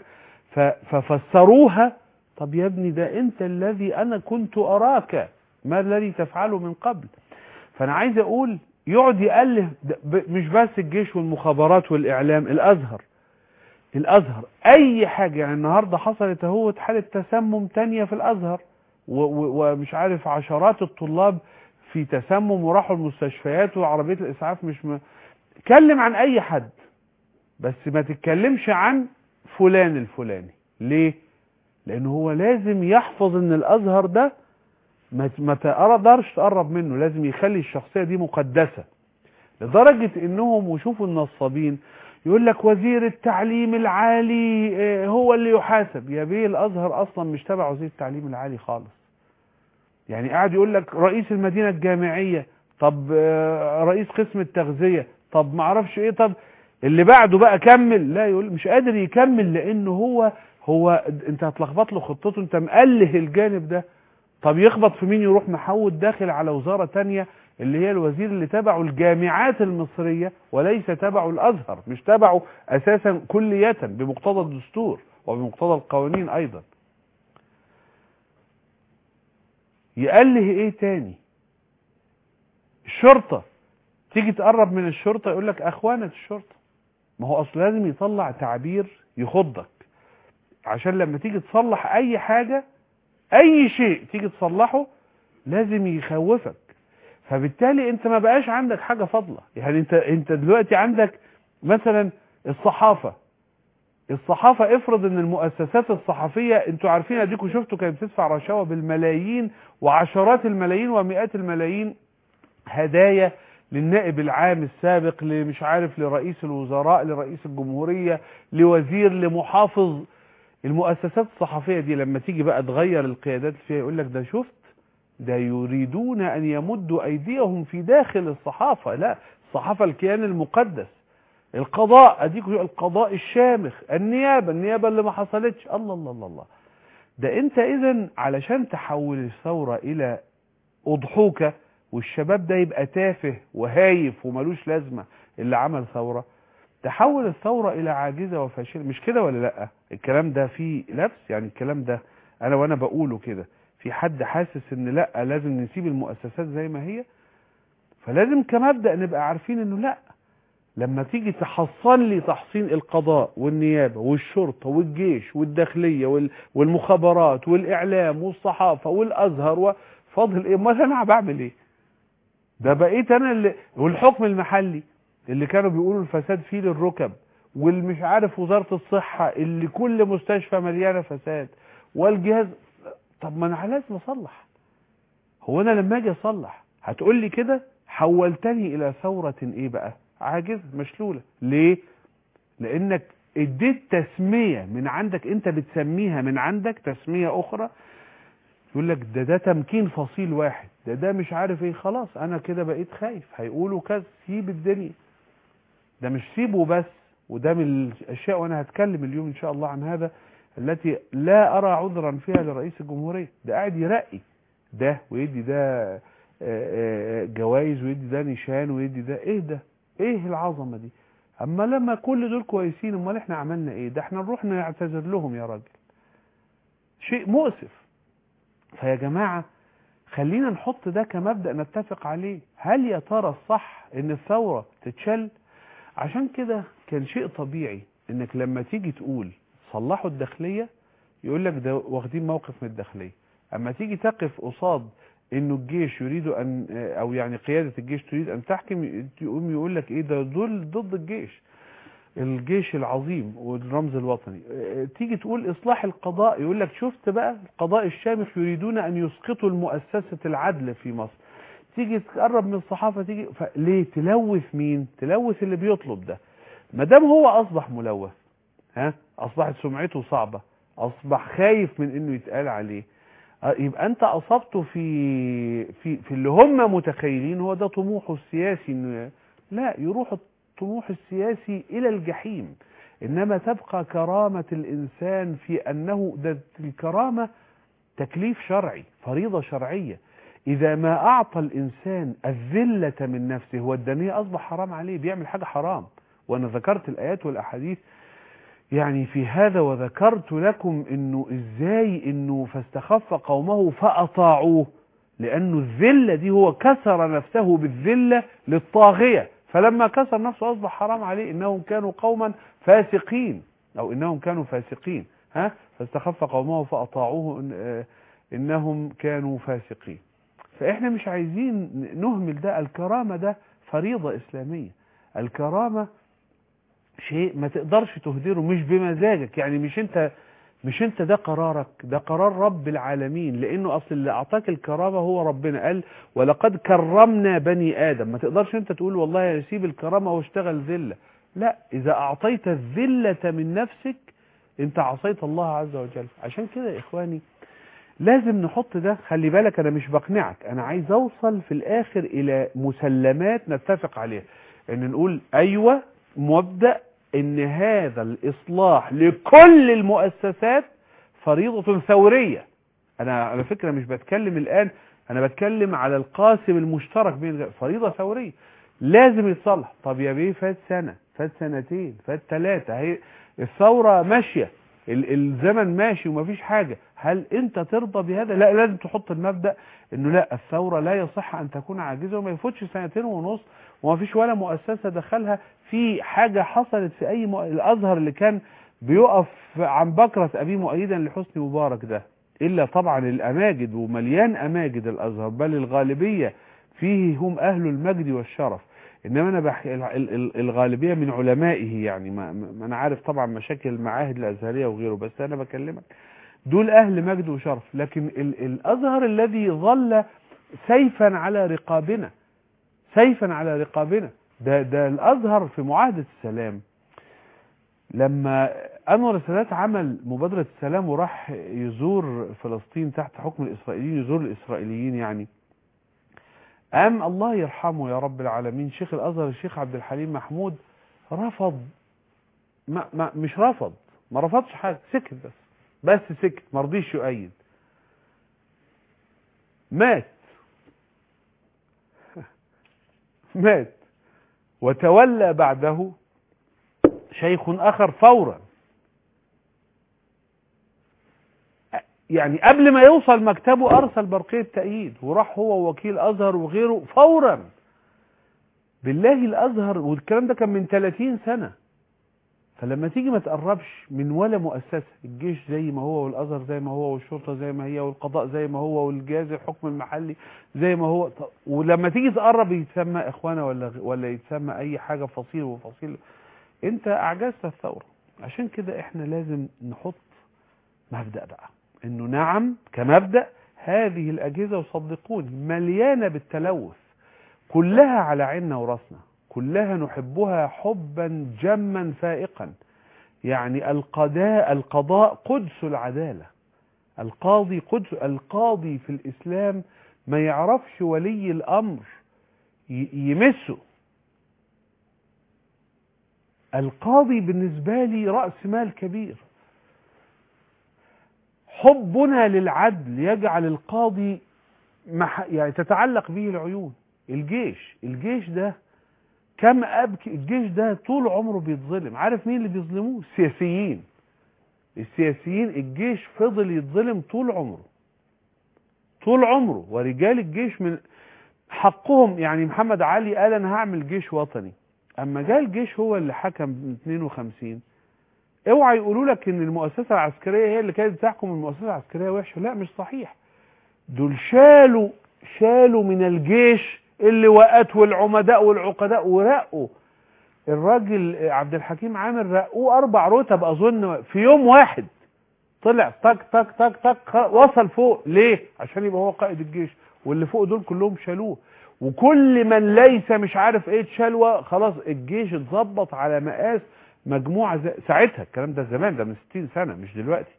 ففسروها. طب يا ابني ده انت الذي انا كنت اراك، ما الذي تفعله من قبل؟ فانا عايز اقول يقعد يأله مش بس الجيش والمخابرات والاعلام، الازهر الازهر اي حاجة. يعني النهاردة حصلت اهوت حالة تسمم تانية في الازهر، ومش عارف عشرات الطلاب في تسمم وراحوا المستشفيات وعربية الاسعاف مش م... كلم عن اي حد بس ما تتكلمش عن فلان الفلاني. ليه؟ لانه هو لازم يحفظ ان الازهر ده ما تقدرش تقرب منه، لازم يخلي الشخصية دي مقدسة. لدرجة انهم وشوفوا النصابين يقول لك وزير التعليم العالي هو اللي يحاسب. يا بيه الازهر اصلا مش تبع وزير التعليم العالي خالص. يعني قاعد يقول لك رئيس المدينة الجامعية، طب رئيس قسم التغذية، طب معرفش ايه، طب اللي بعده بقى كمل. لا، يقول مش قادر يكمل لانه هو هو انت هتلخبط له خطته، انت مقله الجانب ده. طب يخبط في مين؟ يروح محود داخل على وزارة تانية اللي هي الوزير اللي تبعه الجامعات المصرية وليس تبعه الازهر، مش تبعه اساسا كلية بمقتضى الدستور وبمقتضى القوانين ايضا. يقله ايه تاني؟ الشرطة، تيجي تقرب من الشرطة يقول لك اخوانة الشرطة. ما هو اصلا لازم يطلع تعبير يخضك عشان لما تيجي تصلح اي حاجة، اي شيء تيجي تصلحه لازم يخوفك. فبالتالي انت ما بقاش عندك حاجة فاضلة. يعني انت انت دلوقتي عندك مثلا الصحافة الصحافة افرض ان المؤسسات الصحفية، انتوا عارفين اديكوا شفتوا كانت بتدفع رشاوى بالملايين وعشرات الملايين ومئات الملايين هدايا للنائب العام السابق، لمش عارف لرئيس الوزراء، لرئيس الجمهورية، لوزير، لمحافظ. المؤسسات الصحفية دي لما تيجي بقى تغير القيادات فيها يقول لك ده شفت، ده يريدون أن يمدوا أيديهم في داخل الصحافة. لا، الصحافة الكيان المقدس. القضاء، أديك القضاء الشامخ، النيابة النيابة اللي ما حصلتش. الله الله الله الله. ده أنت إذن علشان تحول الثورة إلى أضحوكة والشباب ده يبقى تافه وهايف وملوش لازمة اللي عمل ثورة، تحول الثورة إلى عاجزة وفاشلة. مش كده ولا لأ؟ الكلام ده فيه لبس يعني. الكلام ده أنا وأنا بقوله كده في حد حاسس إن لأ لازم نسيب المؤسسات زي ما هي؟ فلازم كمبدأ نبقى عارفين إنه لأ، لما تيجي تحصن لي تحصين القضاء والنيابة والشرطة والجيش والداخلية والمخابرات والإعلام والصحافة والأزهر، وفاضل إيه؟ ما أنا بعمل إيه؟ ده بقيت أنا اللي، والحكم المحلي اللي كانوا بيقولوا الفساد فيه للركب، والمش عارف وزارة الصحة اللي كل مستشفى مليانة فساد، والجهاز. طب ما أنا لازم أصلح. هو أنا لما أجي أصلح هتقول لي كده حولتني إلى ثورة إيه بقى؟ عاجزة مشلولة. ليه؟ لأنك اديت تسمية من عندك، أنت بتسميها من عندك تسمية أخرى، يقول لك ده ده تمكين فصيل واحد، ده ده مش عارف ايه. خلاص انا كده بقيت خايف هيقولوا كذا، سيب الدنيا. ده مش سيبه بس، وده من الاشياء وانا هتكلم اليوم ان شاء الله عن هذا، التي لا ارى عذرا فيها لرئيس الجمهورية. ده قاعد يرقي ده ويدي ده جوائز ويدي ده نشان ويدي ده. ايه ده؟ ايه العظمة دي؟ اما لما كل دول كويسين امال احنا عملنا ايه؟ ده احنا نروح نعتذر لهم يا راجل. شيء مؤسف. فيا جماعة خلينا نحط ده كمبدأ نتفق عليه. هل يا ترى الصح ان الثورة تتشل؟ عشان كده كان شيء طبيعي انك لما تيجي تقول صلحوا الداخلية يقول لك ده واخدين موقف من الداخلية. اما تيجي تقف قصاد انه الجيش يريد ان، او يعني قيادة الجيش تريد ان تحكم، يقوم يقول لك ايه ده؟ دول ضد الجيش، الجيش العظيم والرمز الوطني. تيجي تقول إصلاح القضاء يقول لك شفت بقى القضاء الشامخ يريدون أن يسقطوا المؤسسة العدل في مصر. تيجي تقرب من الصحافة تيجي ليه؟ تلوث مين؟ تلوث اللي بيطلب ده. ما دام هو أصبح ملوث، ها، أصبحت سمعته صعبة، أصبح خايف من إنه يتقال عليه، يبقى أنت أصبته في في في اللي هم متخيلين هو ده طموحه السياسي. إنه لا، يروح الطموح السياسي إلى الجحيم. إنما تبقى كرامة الإنسان في أنه ده الكرامة تكليف شرعي، فريضة شرعية. إذا ما أعطى الإنسان الذلة من نفسه والدنيا أصبح حرام عليه، بيعمل حاجة حرام. وأنا ذكرت الآيات والأحاديث يعني في هذا، وذكرت لكم إنه إزاي إنه فاستخف قومه فأطاعوه، لأنه الذلة دي هو كسر نفسه بالذلة للطاغية، فلما كسر نفسه أصبح حرام عليه. إنهم كانوا قوما فاسقين، أو إنهم كانوا فاسقين، ها، فاستخف قومه فأطاعوه إن إنهم كانوا فاسقين. فإحنا مش عايزين نهمل ده. الكرامة ده فريضة إسلامية. الكرامة شيء ما تقدرش تهدره، مش بمزاجك يعني. مش انت مش انت ده قرارك، ده قرار رب العالمين، لانه اصل اللي اعطاك الكرامه هو ربنا. قال ولقد كرمنا بني ادم. ما تقدرش انت تقول والله اسيب الكرامه واشتغل ذله. لا، اذا اعطيت الذله من نفسك انت عصيت الله عز وجل. عشان كده يا اخواني لازم نحط ده. خلي بالك انا مش بقنعك، انا عايز اوصل في الاخر الى مسلمات نتفق عليها، ان نقول ايوه مبدأ ان هذا الاصلاح لكل المؤسسات فريضة ثورية. انا على فكرة مش بتكلم الان، انا بتكلم على القاسم المشترك بين فريضة ثورية لازم يتصلح. طب يا بيه فات سنة، فات سنتين، فات ثلاثة، هي الثورة ماشية، الزمن ماشي ومفيش حاجة. هل انت ترضى بهذا؟ لا، لازم تحط المبدأ انه لا، الثورة لا يصح ان تكون عاجزة، وما يفوتش سنتين ونص ومفيش ولا مؤسسة دخلها في حاجة حصلت في اي مؤ... الازهر اللي كان بيقف عن بكرة ابيه مؤيدا لحسني مبارك ده، الا طبعا الاماجد، ومليان اماجد الازهر، بل الغالبية فيه هم اهل المجد والشرف. انما انا بحكي الغالبيه من علمائه يعني. ما, ما انا عارف طبعا مشاكل المعاهد الازهريه وغيره، بس انا بكلمك دول اهل مجد وشرف. لكن ال الازهر الذي ظل سيفا على رقابنا، سيفا على رقابنا. ده ده الازهر في معاهدة السلام لما انور السادات عمل مبادرة السلام وراح يزور فلسطين تحت حكم الاسرائيليين، يزور الاسرائيليين يعني، قام الله يرحمه يا رب العالمين شيخ الازهر الشيخ عبد الحليم محمود رفض، ما ما مش رفض، ما رفضش حاجه، سكت بس بس سكت، ما رضيش يؤيد. مات مات وتولى بعده شيخ اخر فورا، يعني قبل ما يوصل مكتبه ارسل برقية تأييد، وراح هو ووكيل ازهر وغيره فورا. بالله الازهر، والكلام ده كان من ثلاثين سنة. فلما تيجي ما تقربش من ولا مؤسسة، الجيش زي ما هو، والازهر زي ما هو، والشرطة زي ما هي، والقضاء زي ما هو، والجهاز الحكم المحلي زي ما هو، ولما تيجي تقرب يتسمى اخوانا ولا ولا يتسمى اي حاجة فصيل وفصيل، انت اعجزت الثورة. عشان كده احنا لازم نحط مبدأ بقى انه نعم كمبدأ هذه الاجهزة، وصدقوني مليانة بالتلوث، كلها على عيننا وراسنا، كلها نحبها حبا جما فائقا. يعني القضاء القضاء قدس العدالة، القاضي قدس، القاضي في الإسلام ما يعرفش ولي الأمر يمسه. القاضي بالنسبة لي رأس مال كبير. حبنا للعدل يجعل القاضي مح... يعني تتعلق به العيون. الجيش الجيش ده كم أبكي، الجيش ده طول عمره بيتظلم. عارف مين اللي بيظلموه؟ السياسيين. السياسيين الجيش فضل يتظلم طول عمره طول عمره ورجال الجيش من حقهم. يعني محمد علي قال انا هعمل جيش وطني، اما جاء الجيش هو اللي حكم من اثنين وخمسين. اوعى يقولوا لك ان المؤسسة العسكرية هي اللي كانت تحكم، المؤسسة العسكرية وحشة، لا مش صحيح. دول شالوا شالوا من الجيش اللواءات والعمداء والعقداء، ورقوا الراجل عبد الحكيم عامر، رقوه اربع رتب اظن في يوم واحد، طلع تك تك تك تك وصل فوق. ليه؟ عشان يبقى هو قائد الجيش، واللي فوق دول كلهم شالوه، وكل من ليس مش عارف ايه اتشالوا. خلاص الجيش اتظبط على مقاس مجموعة زي ساعتها، الكلام ده زمان، ده من ستين سنة مش دلوقتي.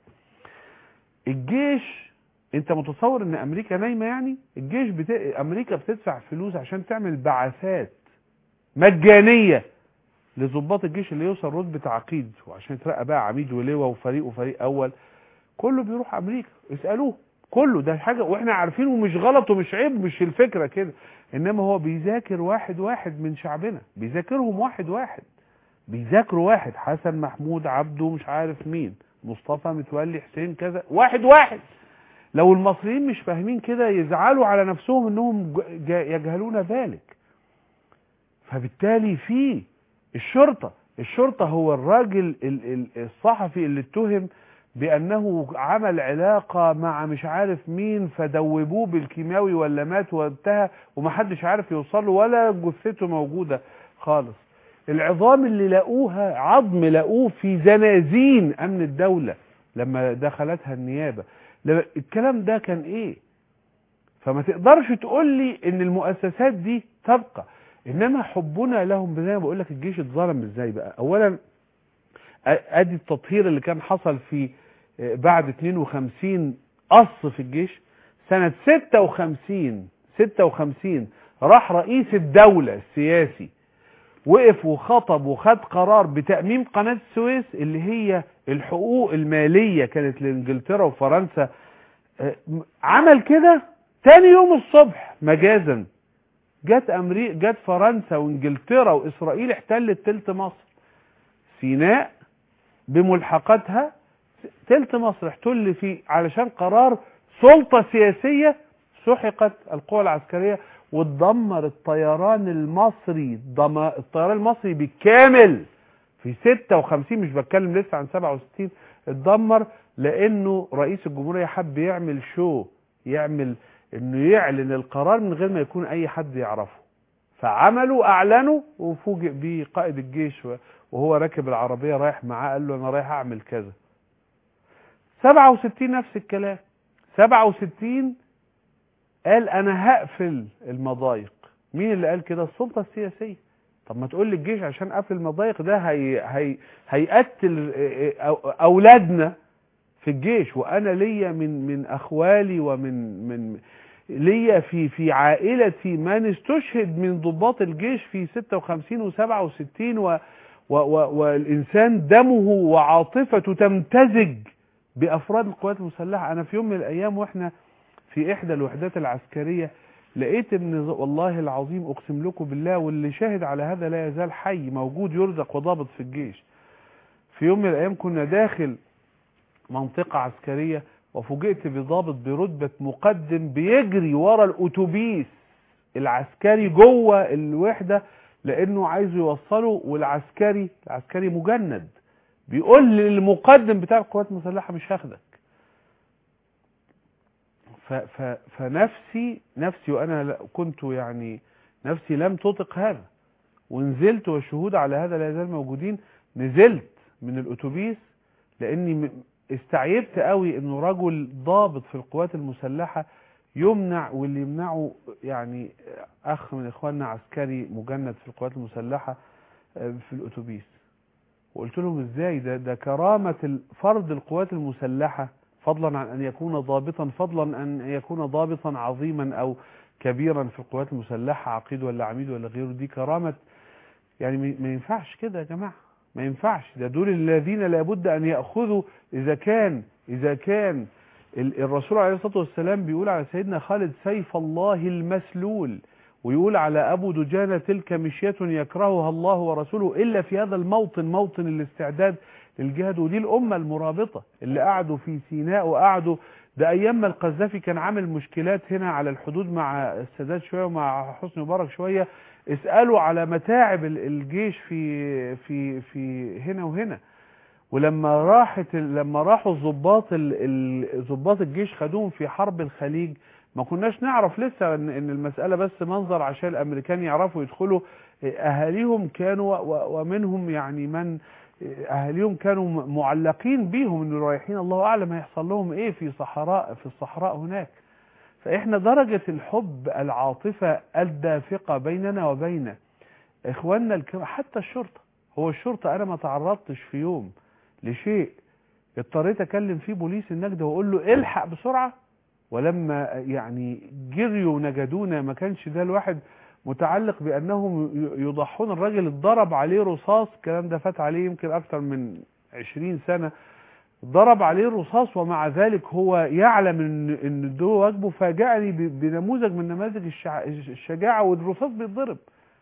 الجيش انت متصور ان امريكا نايمة؟ يعني الجيش بت... امريكا بتدفع فلوس عشان تعمل بعثات مجانية لضباط الجيش اللي يوصل رتبة عقيد، وعشان يترقى بقى عميد ولواء وفريق وفريق اول، كله بيروح امريكا. اسألوه كله، ده حاجة واحنا عارفين ومش غلط ومش عيب، مش الفكرة كده، انما هو بيذاكر واحد واحد من شعبنا، بيذاكرهم واحد واحد، بيذاكروا واحد، حسن محمود عبده مش عارف مين، مصطفى متولي حسين كذا، واحد واحد. لو المصريين مش فاهمين كده يزعلوا على نفسهم انهم يجهلون ذلك. فبالتالي في الشرطة الشرطة هو الراجل الصحفي اللي اتهم بأنه عمل علاقة مع مش عارف مين فدوبوه بالكيماوي ولا مات وانتهى ومحدش عارف يوصله ولا جثته موجودة خالص. العظام اللي لقوها عظم لقوه في زنازين أمن الدولة لما دخلتها النيابة. الكلام ده كان ايه؟ فما تقدرش تقول لي ان المؤسسات دي تبقى، انما حبنا لهم. زي ما بقول لك الجيش اتظلم ازاي بقى. اولا ادي التطهير اللي كان حصل في بعد اثنين وخمسين، قص في الجيش. سنة ستة وخمسين ستة وخمسين راح رئيس الدولة السياسي وقف وخطب وخد قرار بتأميم قناة السويس اللي هي الحقوق المالية كانت لإنجلترا وفرنسا. عمل كده تاني يوم الصبح مجازا جت أمريكا، جت فرنسا وإنجلترا وإسرائيل احتلت تلت مصر. سيناء بملحقاتها تلت مصر احتل فيه علشان قرار سلطة سياسية. سحقت القوى العسكرية وتدمر الطيران المصري، الطيران المصري بالكامل في ستة وخمسين، مش بتكلم لسه عن سبعة وستين. اتدمر لانه رئيس الجمهورية حب يعمل شو، يعمل انه يعلن القرار من غير ما يكون اي حد يعرفه. فعملوا اعلنوا وفوجئ بيه قائد الجيش وهو راكب العربية رايح معاه، قال له انا رايح اعمل كذا. سبعة وستين نفس الكلام. سبعة وستين قال انا هقفل المضايق مين اللي قال كده؟ السلطة السياسية. طب ما تقول لي الجيش عشان قفل المضايق ده هي هي هيقتل اولادنا في الجيش، وانا ليا من من اخوالي ومن من ليا في في عائلتي من استشهد من ضباط الجيش في ستة وخمسين وسبعة وستين، و و و والانسان دمه وعاطفته تمتزج بافراد القوات المسلحه. انا في يوم من الايام واحنا في احدى الوحدات العسكريه لقيت ان والله العظيم اقسم لكم بالله، واللي شاهد على هذا لا يزال حي موجود يرزق وضابط في الجيش. في يوم من الايام كنا داخل منطقة عسكرية وفوجئت بضابط برتبة مقدم بيجري ورا الاتوبيس العسكري جوه الوحدة لانه عايزه يوصله، والعسكري العسكري مجند بيقول للمقدم بتاع القوات المسلحة مش هاخدك. ف ف فنفسي نفسي وانا كنت يعني نفسي لم تطق هذا، ونزلت والشهود على هذا لا يزال موجودين. نزلت من الاتوبيس لاني استعيبت قوي انه رجل ضابط في القوات المسلحة يمنع، واللي يمنعه يعني اخ من اخواننا عسكري مجند في القوات المسلحة في الاتوبيس. وقلت لهم ازاي؟ ده ده كرامة فرد القوات المسلحة، فضلا عن ان يكون ضابطا، فضلا ان يكون ضابطا عظيما او كبيرا في القوات المسلحة، عقيد ولا عميد ولا غيره، دي كرامة. يعني ما ينفعش كده يا جماعة، ما ينفعش. ده دول الذين لابد ان يأخذوا. اذا كان اذا كان الرسول عليه الصلاة والسلام بيقول على سيدنا خالد سيف الله المسلول، ويقول على ابو دجانة تلك مشية يكرهها الله ورسوله الا في هذا الموطن، موطن الاستعداد للجهاد. ودي الامة المرابطة اللي قعدوا في سيناء، وقعدوا ده ايام ما القذافي كان عامل مشكلات هنا على الحدود مع السادات شوية ومع حسني مبارك شوية. اسألوا على متاعب الجيش في في في هنا وهنا. ولما راحت لما راحوا الضباط ضباط الجيش خدوهم في حرب الخليج، ما كناش نعرف لسه ان ان المسألة بس منظر عشان الامريكان يعرفوا يدخلوا. اهاليهم كانوا ومنهم يعني من اهاليهم كانوا معلقين بيهم انه رايحين الله اعلم هيحصل لهم ايه في صحراء في الصحراء هناك. فاحنا درجة الحب العاطفة الدافقة بيننا وبين اخواننا الكرام، حتى الشرطة. هو الشرطة انا ما تعرضتش في يوم لشيء اضطريت اكلم فيه بوليس النجدة واقول له الحق بسرعة، ولما يعني جريوا نجدونا ما كانش ده الواحد متعلق بانهم يضحون. الراجل اتضرب عليه رصاص، الكلام ده فات عليه يمكن اكتر من عشرين سنة، ضرب عليه الرصاص ومع ذلك هو يعلم ان ان ده واجبه. فاجأني بنموذج من نماذج الشجاعة، والرصاص بيتضرب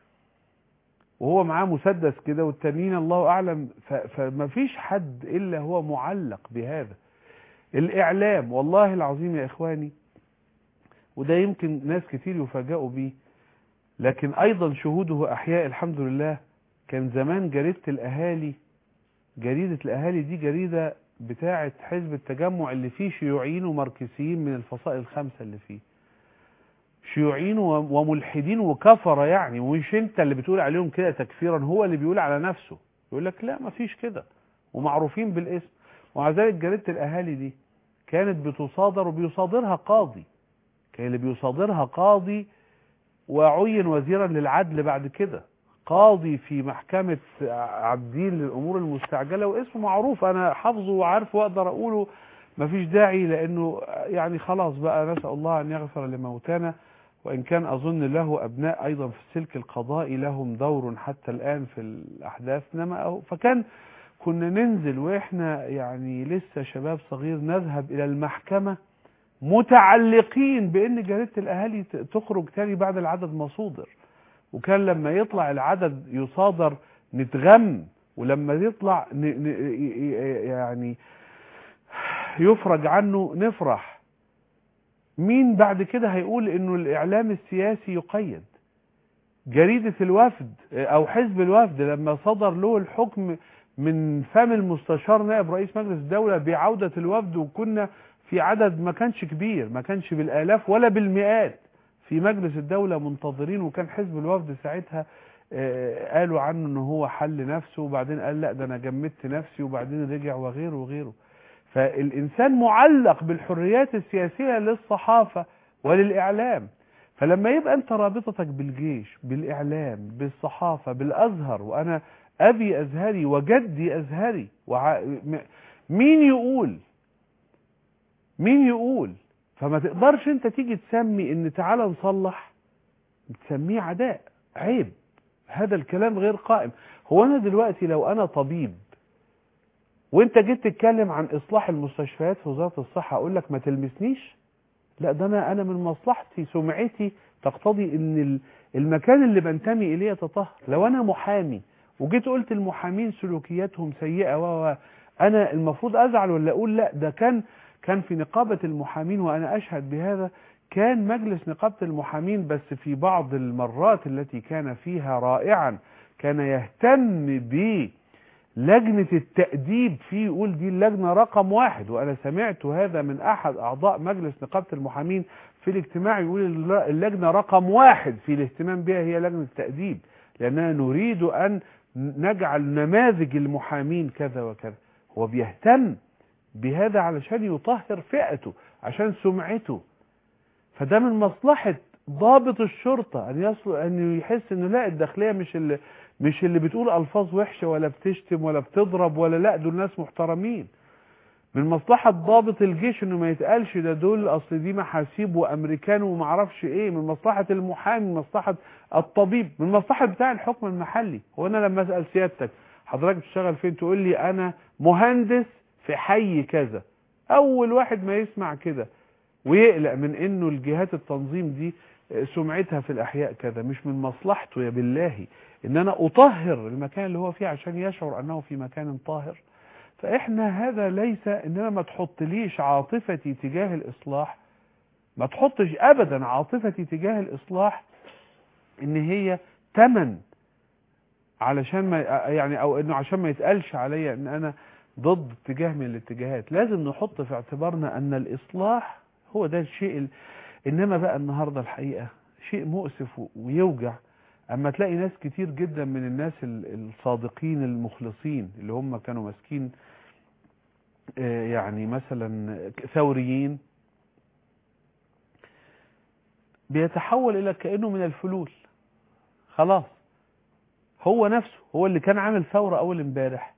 وهو معاه مسدس كده والتانيين الله اعلم. فما فيش حد الا هو معلق بهذا. الاعلام والله العظيم يا اخواني، وده يمكن ناس كتير يفاجئوا بيه، لكن ايضا شهوده احياء الحمد لله. كان زمان جريدة الاهالي، جريدة الاهالي دي جريدة بتاعة حزب التجمع اللي فيه شيوعيين وماركسيين من الفصائل الخمسة اللي فيه، شيوعيين وملحدين وكفرة يعني. ومش انت اللي بتقول عليهم كده تكفيرا، هو اللي بيقول على نفسه، يقول لك لا ما فيش كده، ومعروفين بالاسم. ومع ذلك جريدة الاهالي دي كانت بتصادر وبيصادرها قاضي، كان اللي بيصادرها قاضي وعين وزيرا للعدل بعد كده، قاضي في محكمة عابدين للأمور المستعجلة، واسمه معروف أنا حافظه وعارفه وأقدر أقوله، مفيش داعي لأنه يعني خلاص بقى نسأل الله أن يغفر لموتانا. وإن كان أظن له أبناء أيضا في السلك القضائي لهم دور حتى الآن في الأحداث. إنما فكان كنا ننزل وإحنا يعني لسه شباب صغير نذهب إلى المحكمة متعلقين بأن جريدة الأهالي تخرج تاني بعد العدد ما صودر. وكان لما يطلع العدد يصادر نتغم، ولما يطلع يعني يفرج عنه نفرح. مين بعد كده هيقول انه الاعلام السياسي يقيد؟ جريدة الوفد او حزب الوفد لما صدر له الحكم من فم المستشار نائب رئيس مجلس الدولة بعودة الوفد، وكنا في عدد ما كانش كبير، ما كانش بالالاف ولا بالمئات في مجلس الدولة منتظرين، وكان حزب الوفد ساعتها قالوا عنه انه هو حل نفسه، وبعدين قال لا ده انا جمدت نفسي، وبعدين رجع وغيره وغيره. فالإنسان معلق بالحريات السياسية للصحافة وللإعلام. فلما يبقى انت رابطتك بالجيش، بالاعلام، بالصحافة، بالازهر، وانا ابي ازهري وجدي ازهري وع... مين يقول مين يقول فما تقدرش انت تيجي تسمي ان تعالى نصلح، تسميه عداء، عيب. هذا الكلام غير قائم. هو انا دلوقتي لو انا طبيب وانت جيت تتكلم عن اصلاح المستشفيات في وزارة الصحة اقول لك ما تلمسنيش؟ لا، ده انا انا من مصلحتي، سمعتي تقتضي ان المكان اللي بنتمي اليه يتطهر. لو انا محامي وجيت قلت المحامين سلوكياتهم سيئة و انا المفروض ازعل ولا اقول لا ده كان كان في نقابة المحامين وانا اشهد بهذا، كان مجلس نقابة المحامين بس في بعض المرات التي كان فيها رائعا كان يهتم بلجنة التأديب، فيه يقول دي اللجنة رقم واحد. وانا سمعت هذا من احد اعضاء مجلس نقابة المحامين في الاجتماع، يقول اللجنة رقم واحد في الاهتمام بها هي لجنة التأديب، لاننا نريد ان نجعل نماذج المحامين كذا وكذا. هو بيهتم بهذا علشان يطهر فئته، عشان سمعته. فده من مصلحة ضابط الشرطة ان يصل ان يحس انه لا، الداخلية مش اللي مش اللي بتقول الفاظ وحشة ولا بتشتم ولا بتضرب ولا، لا، دول ناس محترمين. من مصلحة ضابط الجيش انه ما يتقالش ده دول اصل دي محاسيب وامريكان وما اعرفش ايه. من مصلحة المحامي، من مصلحة الطبيب، من مصلحة بتاع الحكم المحلي. وانا لما اسأل سيادتك حضرتك بتشتغل فين، تقول لي انا مهندس في حي كذا، اول واحد ما يسمع كده ويقلق من انه الجهات التنظيم دي سمعتها في الاحياء كذا. مش من مصلحته يا بالله ان انا اطهر المكان اللي هو فيه عشان يشعر انه في مكان طاهر. فاحنا هذا ليس انما ما تحطليش عاطفتي تجاه الاصلاح، ما تحطش ابدا عاطفتي تجاه الاصلاح ان هي تمن علشان ما يعني، او انه عشان ما يتقالش عليا ان انا ضد اتجاه من الاتجاهات. لازم نحط في اعتبارنا ان الاصلاح هو ده الشيء ال... انما بقى النهاردة الحقيقة شيء مؤسف ويوجع اما تلاقي ناس كتير جدا من الناس الصادقين المخلصين اللي هم كانوا ماسكين يعني مثلا ثوريين، بيتحول الى كأنه من الفلول. خلاص هو نفسه هو اللي كان عامل ثورة اول امبارح،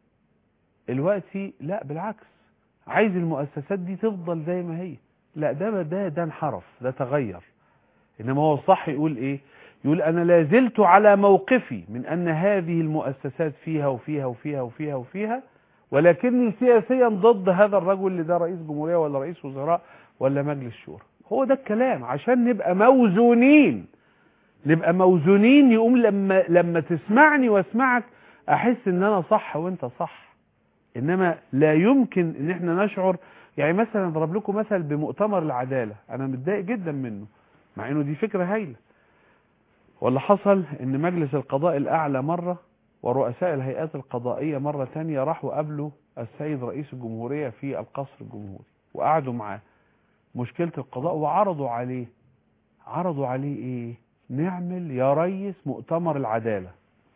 دلوقتي لا بالعكس عايز المؤسسات دي تفضل زي ما هي. لا، ده ده ده انحرف، ده تغير. انما هو الصح يقول ايه؟ يقول انا لازلت على موقفي من ان هذه المؤسسات فيها وفيها وفيها وفيها وفيها، ولكني سياسيا ضد هذا الرجل اللي ده رئيس جمهورية ولا رئيس وزراء ولا مجلس شورى. هو ده الكلام عشان نبقى موزونين، نبقى موزونين. يقوم لما لما تسمعني واسمعك احس ان انا صح وانت صح. انما لا يمكن ان احنا نشعر. يعني مثلا اضرب لكم مثل بمؤتمر العدالة، انا متضايق جدا منه مع انه دي فكرة هايلة. واللي حصل ان مجلس القضاء الاعلى مرة ورؤساء الهيئات القضائية مرة تانية راحوا قابلوا السيد رئيس الجمهورية في القصر الجمهوري وقعدوا معاه مشكلة القضاء، وعرضوا عليه عرضوا عليه ايه؟ نعمل يا ريس مؤتمر العدالة.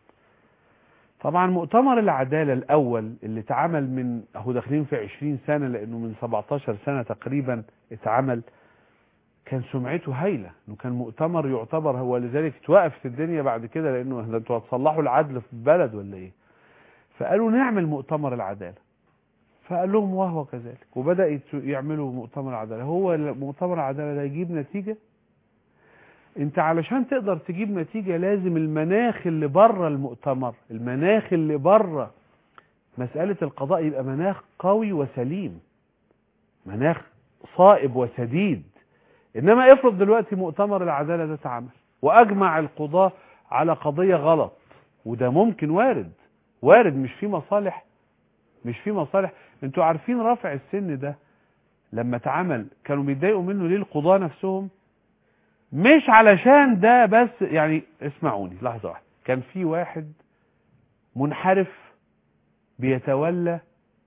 طبعا مؤتمر العدالة الاول اللي اتعمل من اهو داخلين في عشرين سنة، لانه من سبعتاشر سنة تقريبا اتعمل، كان سمعته هايلة انه كان مؤتمر يعتبر هو، لذلك اتوقفت الدنيا بعد كده لانه انتوا هتصلحوا العدل في البلد ولا ايه؟ فقالوا نعمل مؤتمر العدالة، فقال لهم وهو كذلك، وبدأ يعملوا مؤتمر العدالة. هو مؤتمر العدالة ده يجيب نتيجة؟ انت علشان تقدر تجيب نتيجة لازم المناخ اللي بره المؤتمر، المناخ اللي بره مسألة القضاء يبقى مناخ قوي وسليم، مناخ صائب وسديد. انما افرض دلوقتي مؤتمر العدالة ده اتعمل واجمع القضاة على قضية غلط، وده ممكن وارد وارد مش في مصالح مش في مصالح انتوا عارفين رفع السن ده لما اتعمل كانوا بيتضايقوا منه ليه القضاة نفسهم؟ مش علشان ده بس، يعني اسمعوني لحظة واحدة. كان في واحد منحرف بيتولى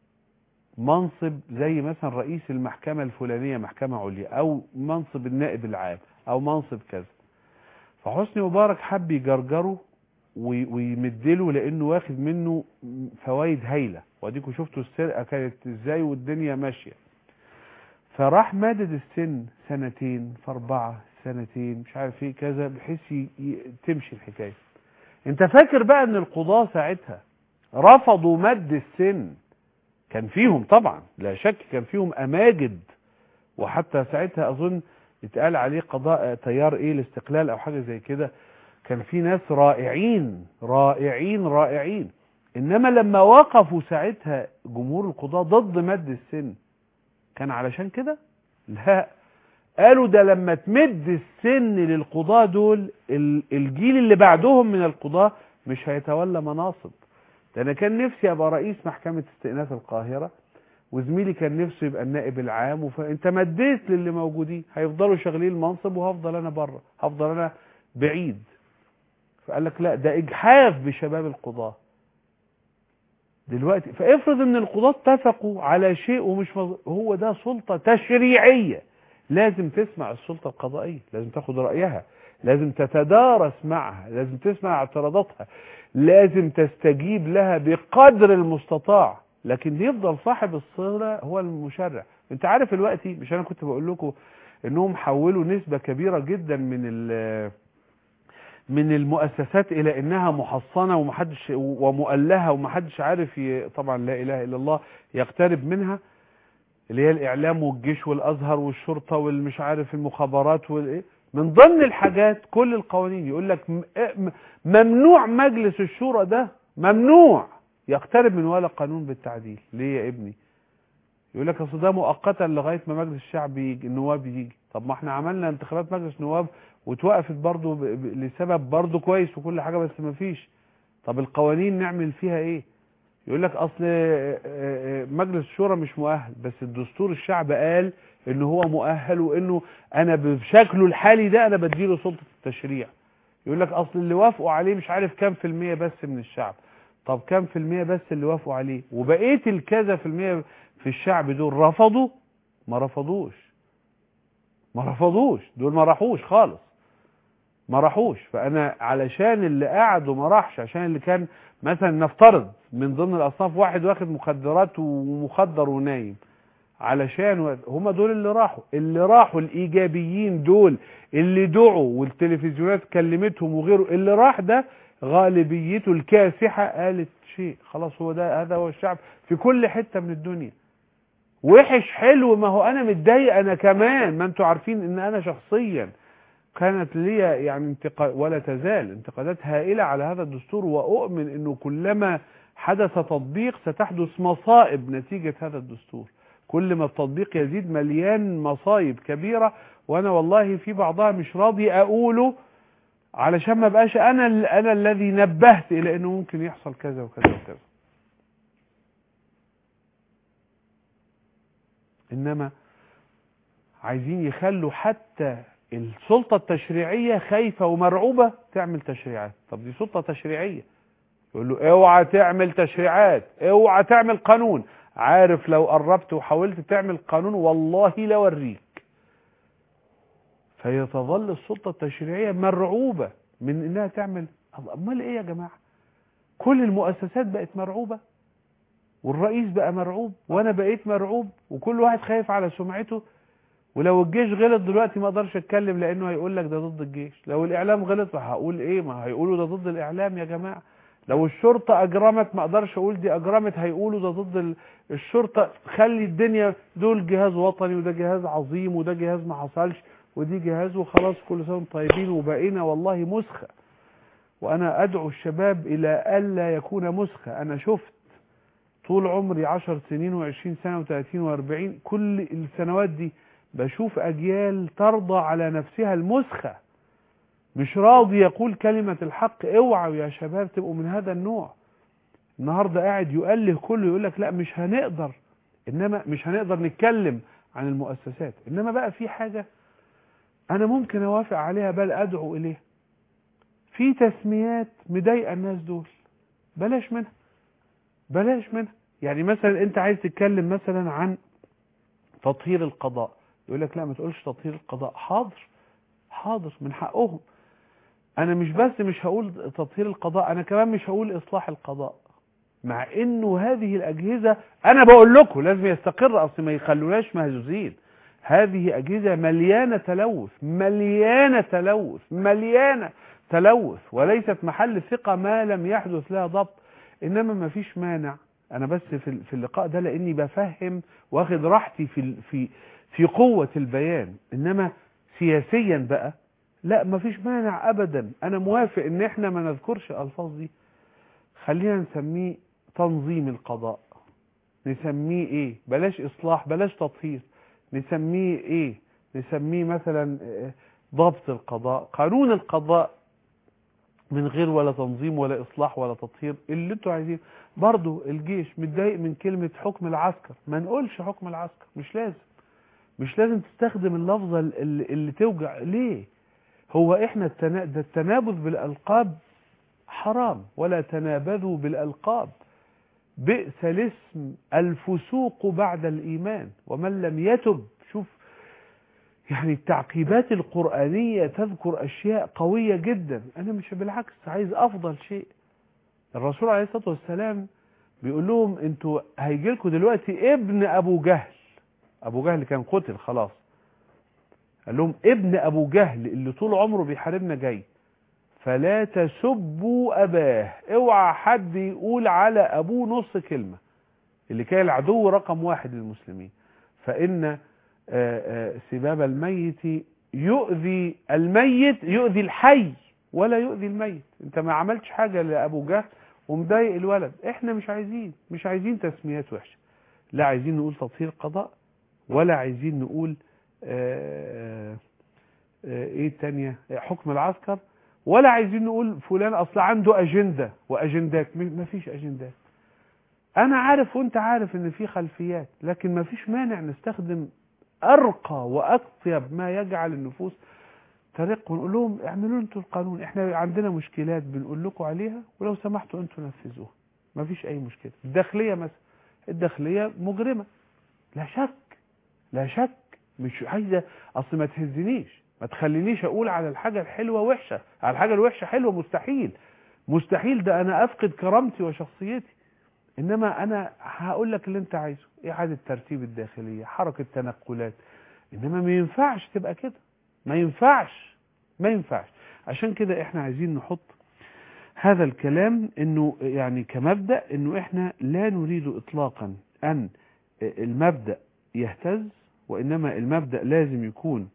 منصب زي مثلا رئيس المحكمة الفلانية محكمة عليا، او منصب النائب العام، او منصب كذا، فحسني مبارك حب يجرجره ويمدله لانه واخد منه فوائد هايلة، واديكوا شفتوا السرقة كانت ازاي والدنيا ماشية. فراح مادد السن سنتين في اربعة سنتين مش عارف ايه كذا، بحيث ي- ي- تمشي الحكايه. انت فاكر بقى ان القضاة ساعتها رفضوا مد السن؟ كان فيهم طبعا لا شك، كان فيهم اماجد، وحتى ساعتها اظن اتقال عليه قضاء تيار ايه الاستقلال او حاجه زي كده. كان في ناس رائعين رائعين رائعين. انما لما وقفوا ساعتها جمهور القضاة ضد مد السن، كان علشان كده؟ لا، قالوا ده لما تمد السن للقضاة دول، ال- الجيل اللي بعدهم من القضاة مش هيتولى مناصب. ده انا كان نفسي ابقى رئيس محكمة استئناف القاهرة، وزميلي كان نفسه يبقى النائب العام، فانت مديت للي موجودين هيفضلوا شغالين المنصب وهفضل انا بره، هفضل انا بعيد. فقال لك لا، ده اجحاف بشباب القضاة دلوقتي. فافرض ان القضاة اتفقوا على شيء ومش مز... هو ده سلطة تشريعية، لازم تسمع السلطة القضائية، لازم تاخد رأيها، لازم تتدارس معها، لازم تسمع اعتراضاتها، لازم تستجيب لها بقدر المستطاع. لكن يفضل صاحب الصلة هو المشرع. انت عارف الوقت، مش انا كنت بقول لكم انهم حولوا نسبة كبيرة جدا من ال من المؤسسات الى انها محصنة ومحدش ومؤلهة ومحدش عارف ي... طبعا لا اله الا الله يقترب منها، اللي هي الاعلام والجيش والازهر والشرطة والمش عارف المخابرات والايه. من ضمن الحاجات كل القوانين يقول لك م... م- ممنوع مجلس الشورى ده، ممنوع يقترب من ولا قانون بالتعديل. ليه يا ابني؟ يقول لك اصل ده مؤقتا لغايه ما مجلس الشعب يجي، النواب يجي. طب ما احنا عملنا انتخابات مجلس نواب واتوقفت برضه ب... ب... لسبب برضه كويس وكل حاجه، بس ما فيش. طب القوانين نعمل فيها ايه؟ يقول لك اصل مجلس الشورى مش مؤهل، بس الدستور الشعب قال ان هو مؤهل، وانه انا بشكله الحالي ده انا بديله سلطه التشريع. يقول لك اصل اللي وافقوا عليه مش عارف كام في المية بس من الشعب. طب كام في المية بس اللي وافقوا عليه؟ وبقيه الكذا في المية في الشعب دول رفضوا؟ ما رفضوش، ما رفضوش، دول ما راحوش خالص، ما راحوش. فانا علشان اللي قعد وما راحش، عشان اللي كان مثلا نفترض من ضمن الاصناف واحد واخد مخدرات ومخدر ونايم، علشان هم دول اللي راحوا، اللي راحوا الايجابيين دول اللي دعوا والتلفزيونات كلمتهم وغيره، اللي راح ده غالبيته الكاسحة قالت شيء خلاص. هو ده، هذا هو الشعب في كل حتة من الدنيا. وحش حلو، ما هو انا متضايق انا كمان، ما انتوا عارفين ان انا شخصيا كانت لي يعني انتقاد ولا تزال انتقادات هائلة على هذا الدستور، واؤمن انه كلما حدث تطبيق ستحدث مصائب نتيجة هذا الدستور. كل ما التطبيق يزيد مليان مصايب كبيرة، وانا والله في بعضها مش راضي اقوله علشان ما بقاش انا انا الذي نبهت الى انه ممكن يحصل كذا وكذا وكذا. انما عايزين يخلوا حتى السلطة التشريعية خايفة ومرعوبة تعمل تشريعات. طب دي سلطة تشريعية، يقول له اوعى تعمل تشريعات، اوعى تعمل قانون. عارف لو قربت وحاولت تعمل قانون والله لوريك. فيتظل السلطة التشريعية مرعوبة من انها تعمل. امال ايه يا جماعة؟ كل المؤسسات بقت مرعوبة، والرئيس بقى مرعوب، وانا بقيت مرعوب، وكل واحد خايف على سمعته. ولو الجيش غلط دلوقتي ما اقدرش اتكلم، لانه هيقول لك ده ضد الجيش. لو الاعلام غلط هقول ايه؟ ما هيقولوا ده ضد الاعلام يا جماعه. لو الشرطه اجرمت ما اقدرش اقول دي اجرمت، هيقولوا ده ضد الشرطه. خلي الدنيا، دول جهاز وطني وده جهاز عظيم وده جهاز ما حصلش ودي جهاز وخلاص، كل سنه طيبين. وبقينا والله مسخه، وانا ادعو الشباب الى الا يكون مسخه. انا شفت طول عمري عشر سنين وعشرين سنه وثلاثين واربعين، كل السنوات دي بشوف أجيال ترضى على نفسها المسخة، مش راضي يقول كلمة الحق. اوعوا يا شباب تبقوا من هذا النوع. النهاردة قاعد يؤله كله، يقول لك لا مش هنقدر، إنما مش هنقدر نتكلم عن المؤسسات. إنما بقى في حاجة أنا ممكن أوافق عليها بل أدعو إليها. في تسميات مضايقة الناس دول، بلاش منها، بلاش منها. يعني مثلا أنت عايز تتكلم مثلا عن تطهير القضاء، يقول لك لا ما تقولش تطهير القضاء. حاضر حاضر، من حقهم. انا مش بس مش هقول تطهير القضاء، انا كمان مش هقول اصلاح القضاء، مع انه هذه الاجهزه انا بقول لكم لازم يستقر. اصل ما يخلوناش مهزوزين. هذه أجهزة مليانة تلوث، مليانة تلوث، مليانة تلوث، وليست محل ثقة ما لم يحدث لها ضبط. إنما ما فيش مانع، أنا بس في في اللقاء ده لأني بفهم واخد راحتي في في في قوة البيان. إنما سياسيا بقى لا، ما فيش مانع أبدا. أنا موافق إن إحنا ما نذكرش الألفاظ دي، خلينا نسميه تنظيم القضاء، نسميه إيه؟ بلاش إصلاح، بلاش تطهير، نسميه إيه؟ نسميه مثلا ضبط القضاء، قانون القضاء، من غير ولا تنظيم ولا إصلاح ولا تطهير، اللي انتوا عايزين. برضو الجيش متضايق من كلمة حكم العسكر، ما نقولش حكم العسكر، مش لازم مش لازم تستخدم اللفظة اللي, اللي توجع. ليه؟ هو احنا التنا... ده التنابذ بالألقاب حرام، ولا تنابذوا بالألقاب، بئس الاسم الفسوق بعد الإيمان ومن لم يتب. شوف يعني التعقيبات القرآنية تذكر أشياء قوية جدا. أنا مش بالعكس عايز أفضل شيء. الرسول عليه الصلاة والسلام بيقول لهم انتوا هيجي لكم دلوقتي ابن أبو جهل. أبو جهل كان قتل خلاص، قال لهم ابن أبو جهل اللي طول عمره بيحاربنا جاي، فلا تسبوا أباه. اوعى حد يقول على أبوه نص كلمة، اللي كان العدو رقم واحد للمسلمين. فإن سباب الميت يؤذي الميت، يؤذي الحي ولا يؤذي الميت. انت ما عملتش حاجة لأبو جهل ومضايق الولد. احنا مش عايزين مش عايزين تسميات وحشة، لا عايزين نقول تطهير قضاء، ولا عايزين نقول آآ آآ ايه التانية حكم العسكر، ولا عايزين نقول فلان اصل عنده اجندة واجندات. ما فيش اجندات. انا عارف وانت عارف ان في خلفيات، لكن ما فيش مانع نستخدم ارقى واطيب ما يجعل النفوس ترق، ونقول لهم اعملوا انتوا القانون، احنا عندنا مشكلات بنقول لكم عليها ولو سمحتوا انتوا نفذوها، ما فيش اي مشكله. الداخليه مثلا، الداخليه مجرمه لا شك، لا شك، مش عايزه، اصل ما تهزنيش، ما تخلينيش اقول على الحاجه الحلوه وحشه، على الحاجه الوحشه حلوه، مستحيل مستحيل، ده انا افقد كرامتي وشخصيتي. انما انا هقول لك اللي انت عايزه، اعاده ترتيب الداخليه، حركه تنقلات، انما ما ينفعش تبقى كده، ما ينفعش ما ينفعش. عشان كده احنا عايزين نحط هذا الكلام انه يعني كمبدأ، انه احنا لا نريد اطلاقا ان المبدأ يهتز، وانما المبدأ لازم يكون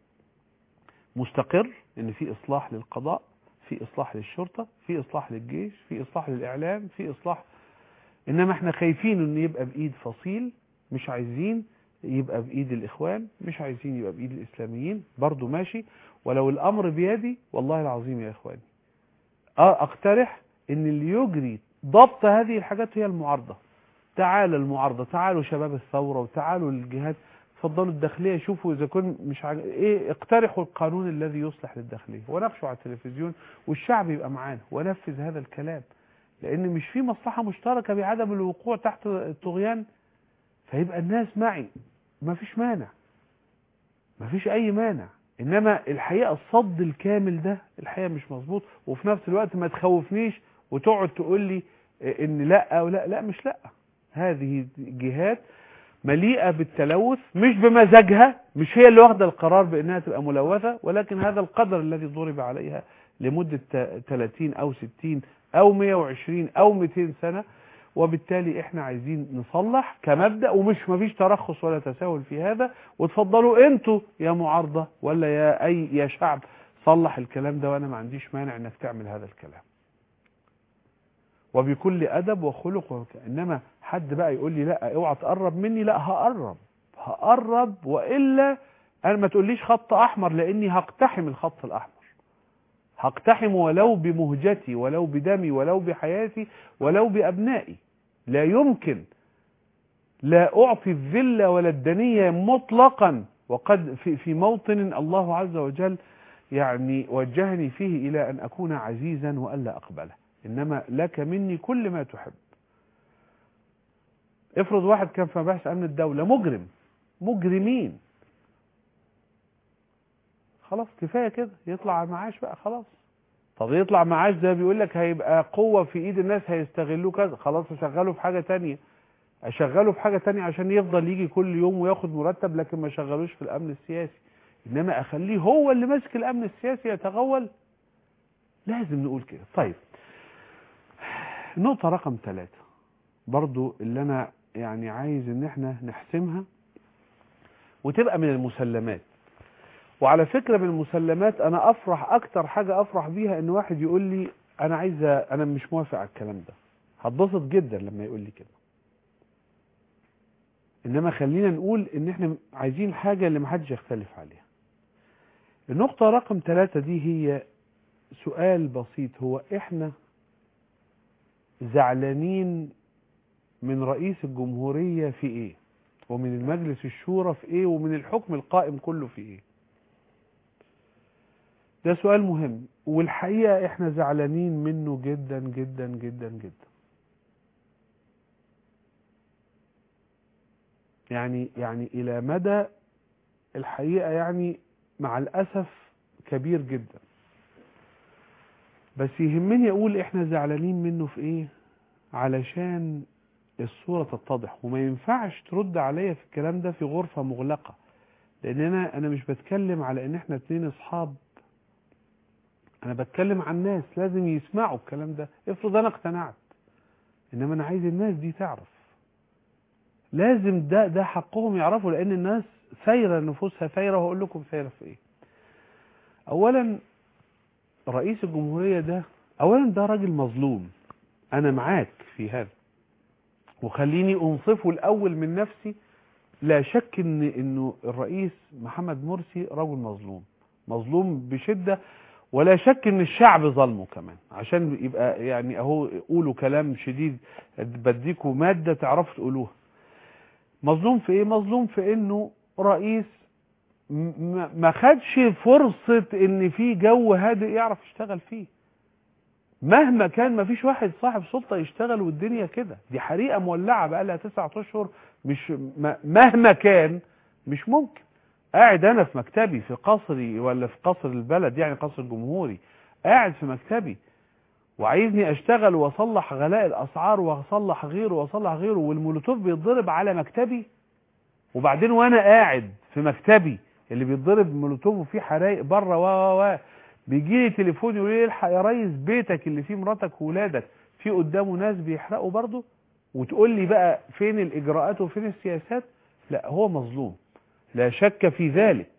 مستقر، ان في اصلاح للقضاء، في اصلاح للشرطة، في اصلاح للجيش، في اصلاح للاعلام، في اصلاح. انما احنا خايفين انه يبقى بايد فصيل، مش عايزين يبقى بايد الاخوان، مش عايزين يبقى بايد الاسلاميين، برضو ماشي. ولو الامر بيدي والله العظيم يا اخواني اقترح ان اللي يجري ضبط هذه الحاجات هي المعارضة. تعالوا المعارضة، تعالوا شباب الثورة، وتعالوا الجهات، اتفضلوا الداخلية، شوفوا اذا كن مش عج... ايه، اقترحوا القانون الذي يصلح للداخلية وناقشوا على التلفزيون، والشعب يبقى معانا ونفذ هذا الكلام، لان مش في مصلحة مشتركة بعدم الوقوع تحت الطغيان، فيبقى الناس معي، ما فيش مانع، ما فيش اي مانع. انما الحقيقة الصد الكامل ده الحقيقة مش مظبوط، وفي نفس الوقت ما تخوفنيش وتقعد تقول لي ان لا او لا، لا مش لا. هذه جهات مليئة بالتلوث، مش بمزاجها، مش هي اللي واخده القرار بانها تبقى ملوثة، ولكن هذا القدر الذي ضرب عليها لمدة ثلاثين او ستين او مئة وعشرين او مئتين سنة. وبالتالي احنا عايزين نصلح كمبدأ، ومش مفيش ترخص ولا تساهل في هذا. وتفضلوا انتوا يا معارضة ولا يا اي يا شعب صلح الكلام ده، وانا ما عنديش مانع انك تعمل هذا الكلام وبكل ادب وخلق وك... انما حد بقى يقول لي لا اوعى تقرب مني، لا هقرب هقرب، والا انا ما تقوليش خط احمر، لاني هقتحم الخط الاحمر، هقتحم ولو بمهجتي، ولو بدمي، ولو بحياتي، ولو بأبنائي. لا يمكن، لا أعطي الذلة ولا الدنية مطلقا، وقد في, في موطن الله عز وجل يعني وجهني فيه إلى أن أكون عزيزا وألا أقبله، إنما لك مني كل ما تحب. افرض واحد كان في مباحث أمن الدولة مجرم، مجرمين، خلاص كفاية كده، يطلع على المعاش بقى خلاص. طب يطلع معاش ده بيقول لك هيبقى قوة في ايد الناس هيستغلوه كذا، خلاص شغله في حاجة تانية. اشغله في حاجة تانية عشان يفضل يجي كل يوم وياخد مرتب، لكن ما شغلوش في الامن السياسي. انما اخليه هو اللي ماسك الامن السياسي يتغول؟ لازم نقول كده. طيب، نقطة رقم ثلاثة برضو اللي انا يعني عايز ان احنا نحسمها وتبقى من المسلمات. وعلى فكرة من المسلمات انا افرح، اكتر حاجة افرح بيها ان واحد يقول لي انا عايز، انا مش موافق على الكلام ده. هتبسط جدا لما يقول لي كده. انما خلينا نقول ان احنا عايزين حاجة اللي محدش يختلف عليها. النقطة رقم ثلاثة دي هي سؤال بسيط، هو احنا زعلانين من رئيس الجمهورية في ايه؟ ومن المجلس الشورى في ايه؟ ومن الحكم القائم كله في ايه؟ ده سؤال مهم، والحقيقة احنا زعلانين منه جدا جدا جدا جدا. يعني يعني الى مدى الحقيقة يعني مع الاسف كبير جدا. بس يهمني اقول احنا زعلانين منه في ايه علشان الصورة تتضح. وما ينفعش ترد عليا في الكلام ده في غرفة مغلقة، لان انا انا مش بتكلم على ان احنا اتنين اصحاب، انا بتكلم عن ناس لازم يسمعوا الكلام ده. افرض انا اقتنعت، انما انا عايز الناس دي تعرف، لازم ده ده حقهم يعرفوا، لان الناس سايره نفوسها سايره. وهقول لكم سايره في ايه. اولا رئيس الجمهوريه ده، اولا ده راجل مظلوم، انا معاك في هذا، وخليني انصفه الاول من نفسي. لا شك ان انه الرئيس محمد مرسي رجل مظلوم، مظلوم بشده، ولا شك ان الشعب ظلمه كمان. عشان يبقى يعني اهو قولوا كلام شديد، بديكوا ماده تعرفوا تقولوها. مظلوم في ايه؟ مظلوم في انه رئيس ما خدش فرصة ان في جو هادئ يعرف يشتغل فيه. مهما كان ما فيش واحد صاحب سلطة يشتغل والدنيا كده، دي حريقة مولعة بقى لها تسعة اشهر. مش مهما كان مش ممكن. قاعد انا في مكتبي في قصري ولا في قصر البلد، يعني قصر الجمهوري، قاعد في مكتبي وعايزني اشتغل واصلح غلاء الاسعار واصلح غيره واصلح غيره، والمولوتوف بيتضرب على مكتبي. وبعدين وانا قاعد في مكتبي اللي بيتضرب مولوتوف وفيه حرايق بره و و و بيجي لي تليفون يقول لي الحق يا ريس بيتك اللي فيه مراتك وولادك في قدامه ناس بيحرقوا برضه، وتقول لي بقى فين الاجراءات وفين السياسات؟ لا، هو مظلوم لا شك في ذلك،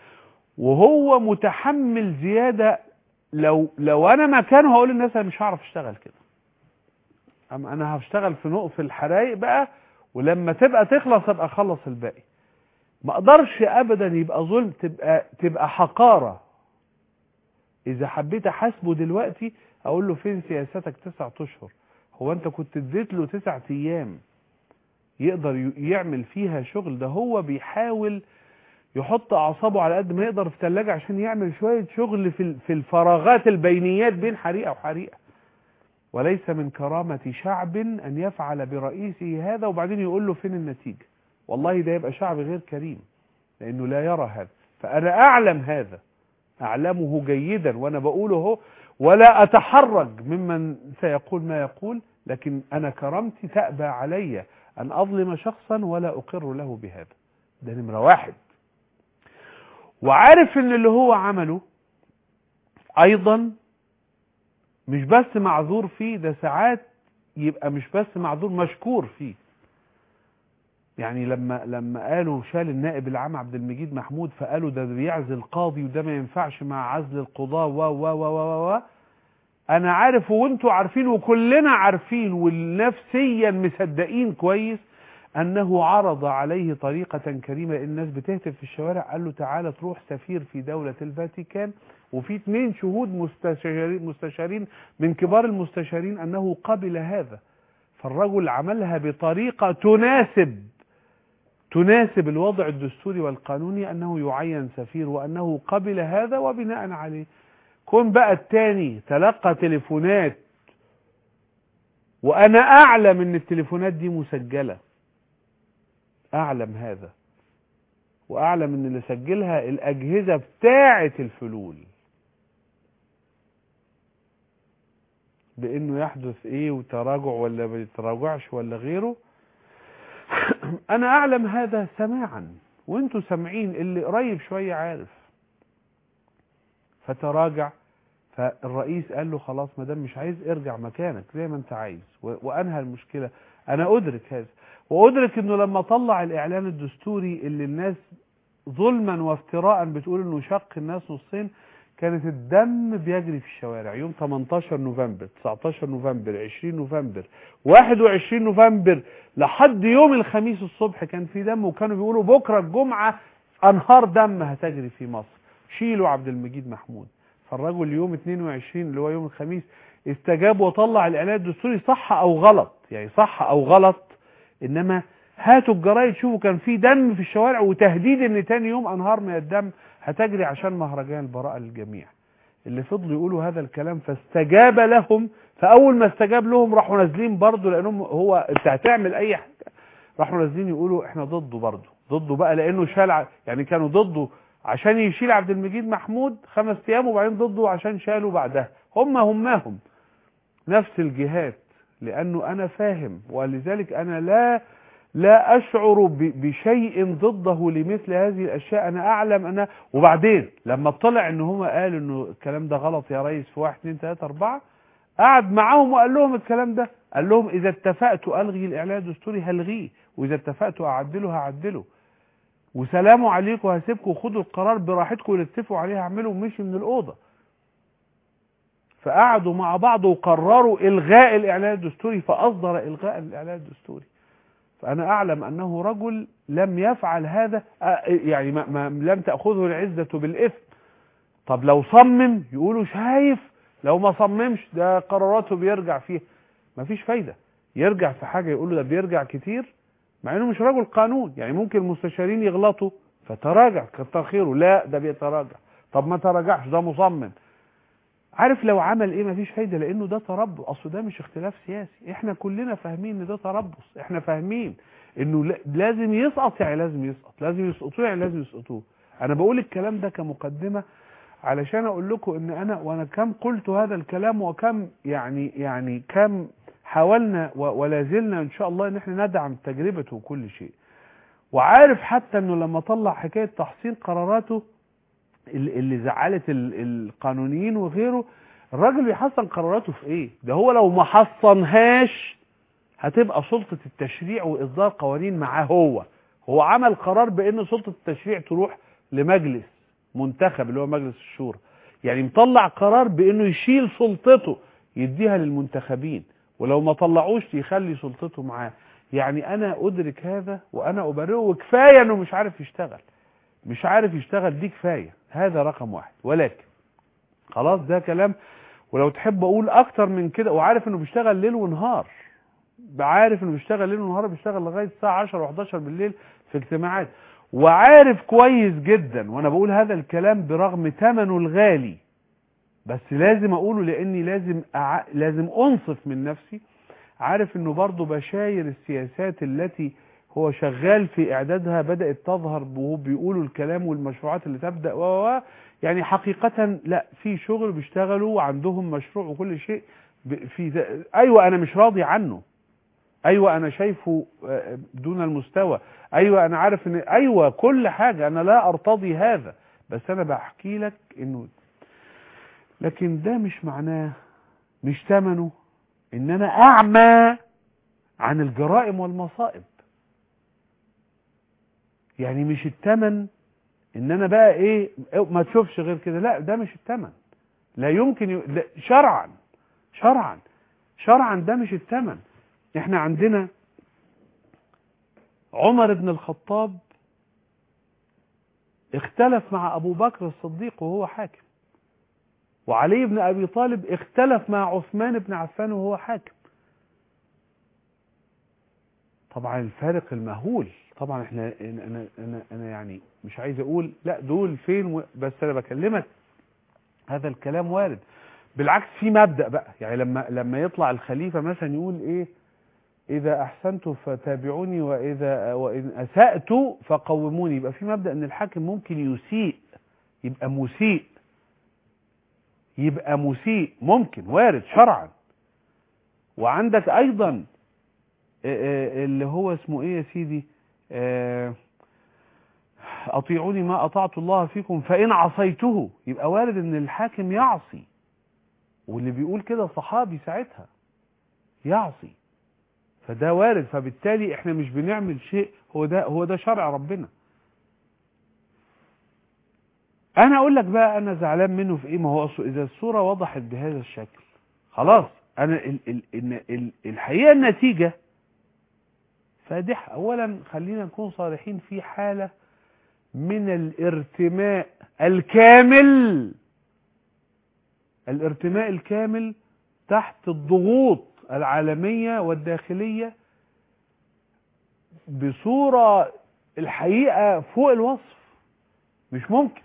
وهو متحمل زياده. لو لو انا مكانه هقول للناس انا مش هعرف اشتغل كده، اما انا هشتغل في نقف الحرايق بقى، ولما تبقى تخلص ابقى اخلص الباقي. ما اقدرش ابدا يبقى ظلم، تبقى تبقى حقاره. اذا حبيت احاسبه دلوقتي اقول له فين سياستك تسعة اشهر؟ هو انت كنت اديت له تسعة ايام يقدر يعمل فيها شغل؟ ده هو بيحاول يحط اعصابه على قد ما يقدر في ثلاجه عشان يعمل شويه شغل في في الفراغات البينيات بين حريقه وحريقه. وليس من كرامة شعب أن يفعل برئيسه هذا وبعدين يقول له فين النتيجة. والله ده يبقى شعب غير كريم، لأنه لا يرى هذا. فأنا أعلم هذا، أعلمه جيدا، وأنا بقوله هو، ولا أتحرج ممن سيقول ما يقول، لكن أنا كرامتي تأبى علي أن أظلم شخصا ولا أقر له بهذا. ده نمرة واحد. وعارف أن اللي هو عمله أيضا مش بس معذور فيه، ده ساعات يبقى مش بس معذور، مشكور فيه. يعني لما لما قالوا شال النائب العام عبد المجيد محمود، فقالوا ده بيعزل قاضي وده ما ينفعش مع عزل القضاة و و و و و انا عارف وانتوا عارفين وكلنا عارفين ونفسيا مصدقين كويس انه عرض عليه طريقة كريمة. الناس بتهتف في الشوارع، قال له تعالى تروح سفير في دولة الفاتيكان، وفي اتنين شهود مستشارين مستشارين من كبار المستشارين انه قبل هذا. فالرجل عملها بطريقة تناسب تناسب الوضع الدستوري والقانوني انه يعين سفير، وانه قبل هذا وبناء عليه. كون بقى التاني تلقى تليفونات، وانا اعلم ان التليفونات دي مسجلة، اعلم هذا، واعلم ان اللي سجلها الاجهزة بتاعة الفلول، بانه يحدث ايه وتراجع ولا ما يتراجعش ولا غيره. انا اعلم هذا سماعا، وانتوا سامعين، اللي قريب شوية عارف. فتراجع، فالرئيس قال له خلاص ما دام مش عايز ارجع مكانك زي ما انت عايز، وانهى المشكلة. انا ادرك هذا، وادرك انه لما طلع الاعلان الدستوري اللي الناس ظلما وافتراء بتقول انه شق الناس نصين، كانت الدم بيجري في الشوارع يوم تمنتاشر نوفمبر، تسعتاشر نوفمبر، عشرين نوفمبر، واحد وعشرين نوفمبر، لحد يوم الخميس الصبح كان في دم، وكانوا بيقولوا بكرة الجمعة انهار دم هتجري في مصر، شيلوا عبد المجيد محمود. فالرجل يوم اتنين وعشرين اللي هو يوم الخميس استجاب وطلع الاعلان الدستوري، صح او غلط، يعني صح او غلط، انما هاتوا الجرايد شوفوا كان في دم في الشوارع، وتهديد ان تاني يوم انهار من الدم هتجري عشان مهرجان البراءة للجميع. اللي فضلوا يقولوا هذا الكلام فاستجاب لهم، فاول ما استجاب لهم راحوا نازلين برضه، لانهم هو انت هتعمل اي حاجه، راحوا نازلين يقولوا احنا ضده برضه، ضده بقى لانه شال، يعني كانوا ضده عشان يشيل عبد المجيد محمود خمس ايام، وبعدين ضده عشان شالوا بعدها. هم هماهم نفس الجهات، لانه انا فاهم، ولذلك انا لا لا اشعر بشيء ضده لمثل هذه الاشياء. انا اعلم انا، وبعدين لما طلع ان هم قالوا انه الكلام ده غلط يا ريس في واحد اتنين تلاته اربعه، قعد معاهم وقال لهم الكلام ده، قال لهم اذا اتفقت الغي الاعلان الدستوري هلغيه، واذا اتفقت اعدله هعدله، وسلام عليكم هسيبكم وخدوا القرار براحتكم اللي اتفقوا عليه هعمله، ومشي من الاوضه. فقعدوا مع بعض وقرروا الغاء الاعلان الدستوري، فاصدر الغاء الاعلان الدستوري. فأنا أعلم أنه رجل لم يفعل هذا، يعني ما ما لم تأخذه العزة بالإثم. طب لو صمم يقولوا شايف، لو ما صممش ده قراراته بيرجع فيها، ما فيش فايدة. يرجع في حاجة يقولوا ده بيرجع كتير، مع انه مش رجل قانون. يعني ممكن المستشارين يغلطوا فتراجع كتر خيره، لا ده بيتراجع. طب ما تراجعش ده مصمم، عارف لو عمل ايه مفيش فايده، لانه ده تربص. اصل ده مش اختلاف سياسي، احنا كلنا فاهمين ان ده تربص، احنا فاهمين انه لازم يسقط، يعني لازم يسقط، لازم يسقطوه يعني لازم يسقطوه. انا بقول الكلام ده كمقدمه علشان اقول لكم ان انا وانا كم قلت هذا الكلام، وكم يعني يعني كم حاولنا ولا زلنا ان شاء الله ان احنا ندعم تجربته وكل شيء. وعارف حتى انه لما طلع حكايه تحصين قراراته اللي زعلت القانونيين وغيره، الراجل بيحصن قراراته في ايه؟ ده هو لو ما حصنهاش هتبقى سلطة التشريع واصدار قوانين معاه. هو هو عمل قرار بان سلطة التشريع تروح لمجلس منتخب اللي هو مجلس الشورى، يعني مطلع قرار بانه يشيل سلطته يديها للمنتخبين، ولو ما طلعوش يخلي سلطته معاه. يعني انا ادرك هذا وانا ابرره، وكفايه انه مش عارف يشتغل، مش عارف يشتغل دي كفاية، هذا رقم واحد. ولكن خلاص ده كلام، ولو تحب اقول اكتر من كده، وعارف انه بيشتغل ليل ونهار، عارف انه بيشتغل ليل ونهار، بيشتغل لغاية الساعة عشرة وحداشر بالليل في اجتماعات، وعارف كويس جدا، وانا بقول هذا الكلام برغم ثمنه الغالي، بس لازم اقوله لاني لازم أع... لازم انصف من نفسي. عارف انه برضه بشاير السياسات التي هو شغال في اعدادها بدأت تظهر، وهو بيقولوا الكلام والمشروعات اللي تبدأ و يعني حقيقة لا، في شغل بيشتغلوا وعندهم مشروع وكل شيء في. ايوه انا مش راضي عنه، ايوه انا شايفه دون المستوى، ايوه انا عارف ان ايوه كل حاجة، انا لا ارتضي هذا، بس انا بحكي لك انه، لكن ده مش معناه، مش ثمنه ان انا اعمى عن الجرائم والمصائب. يعني مش الثمن ان انا بقى ايه ما تشوفش غير كده، لا ده مش الثمن، لا يمكن ي... لا شرعا شرعا شرعا ده مش الثمن. احنا عندنا عمر بن الخطاب اختلف مع ابو بكر الصديق وهو حاكم، وعلي بن ابي طالب اختلف مع عثمان بن عفان وهو حاكم. طبعا الفارق المهول، طبعا احنا انا انا انا يعني مش عايز اقول لا دول فين و... بس انا بكلمك هذا الكلام وارد. بالعكس في مبدأ بقى، يعني لما لما يطلع الخليفة مثلا يقول ايه، اذا احسنت فتابعوني واذا وان اسأت فقوموني، يبقى في مبدأ ان الحاكم ممكن يسيء، يبقى مسيء، يبقى مسيء ممكن وارد شرعا. وعندك ايضا اللي هو اسمه ايه يا سيدي، اطيعوني ما اطعت الله فيكم فان عصيته، يبقى وارد ان الحاكم يعصي، واللي بيقول كده صحابي ساعتها يعصي، فده وارد. فبالتالي احنا مش بنعمل شيء، هو ده هو ده شرع ربنا. انا اقول لك بقى انا زعلان منه في ايه، ما هو اذا الصورة وضحت بهذا الشكل خلاص، انا ال ال ال ال الحقيقة النتيجة فادحة. اولا خلينا نكون صارحين، في حالة من الارتماء الكامل، الارتماء الكامل تحت الضغوط العالمية والداخلية بصورة الحقيقة فوق الوصف، مش ممكن.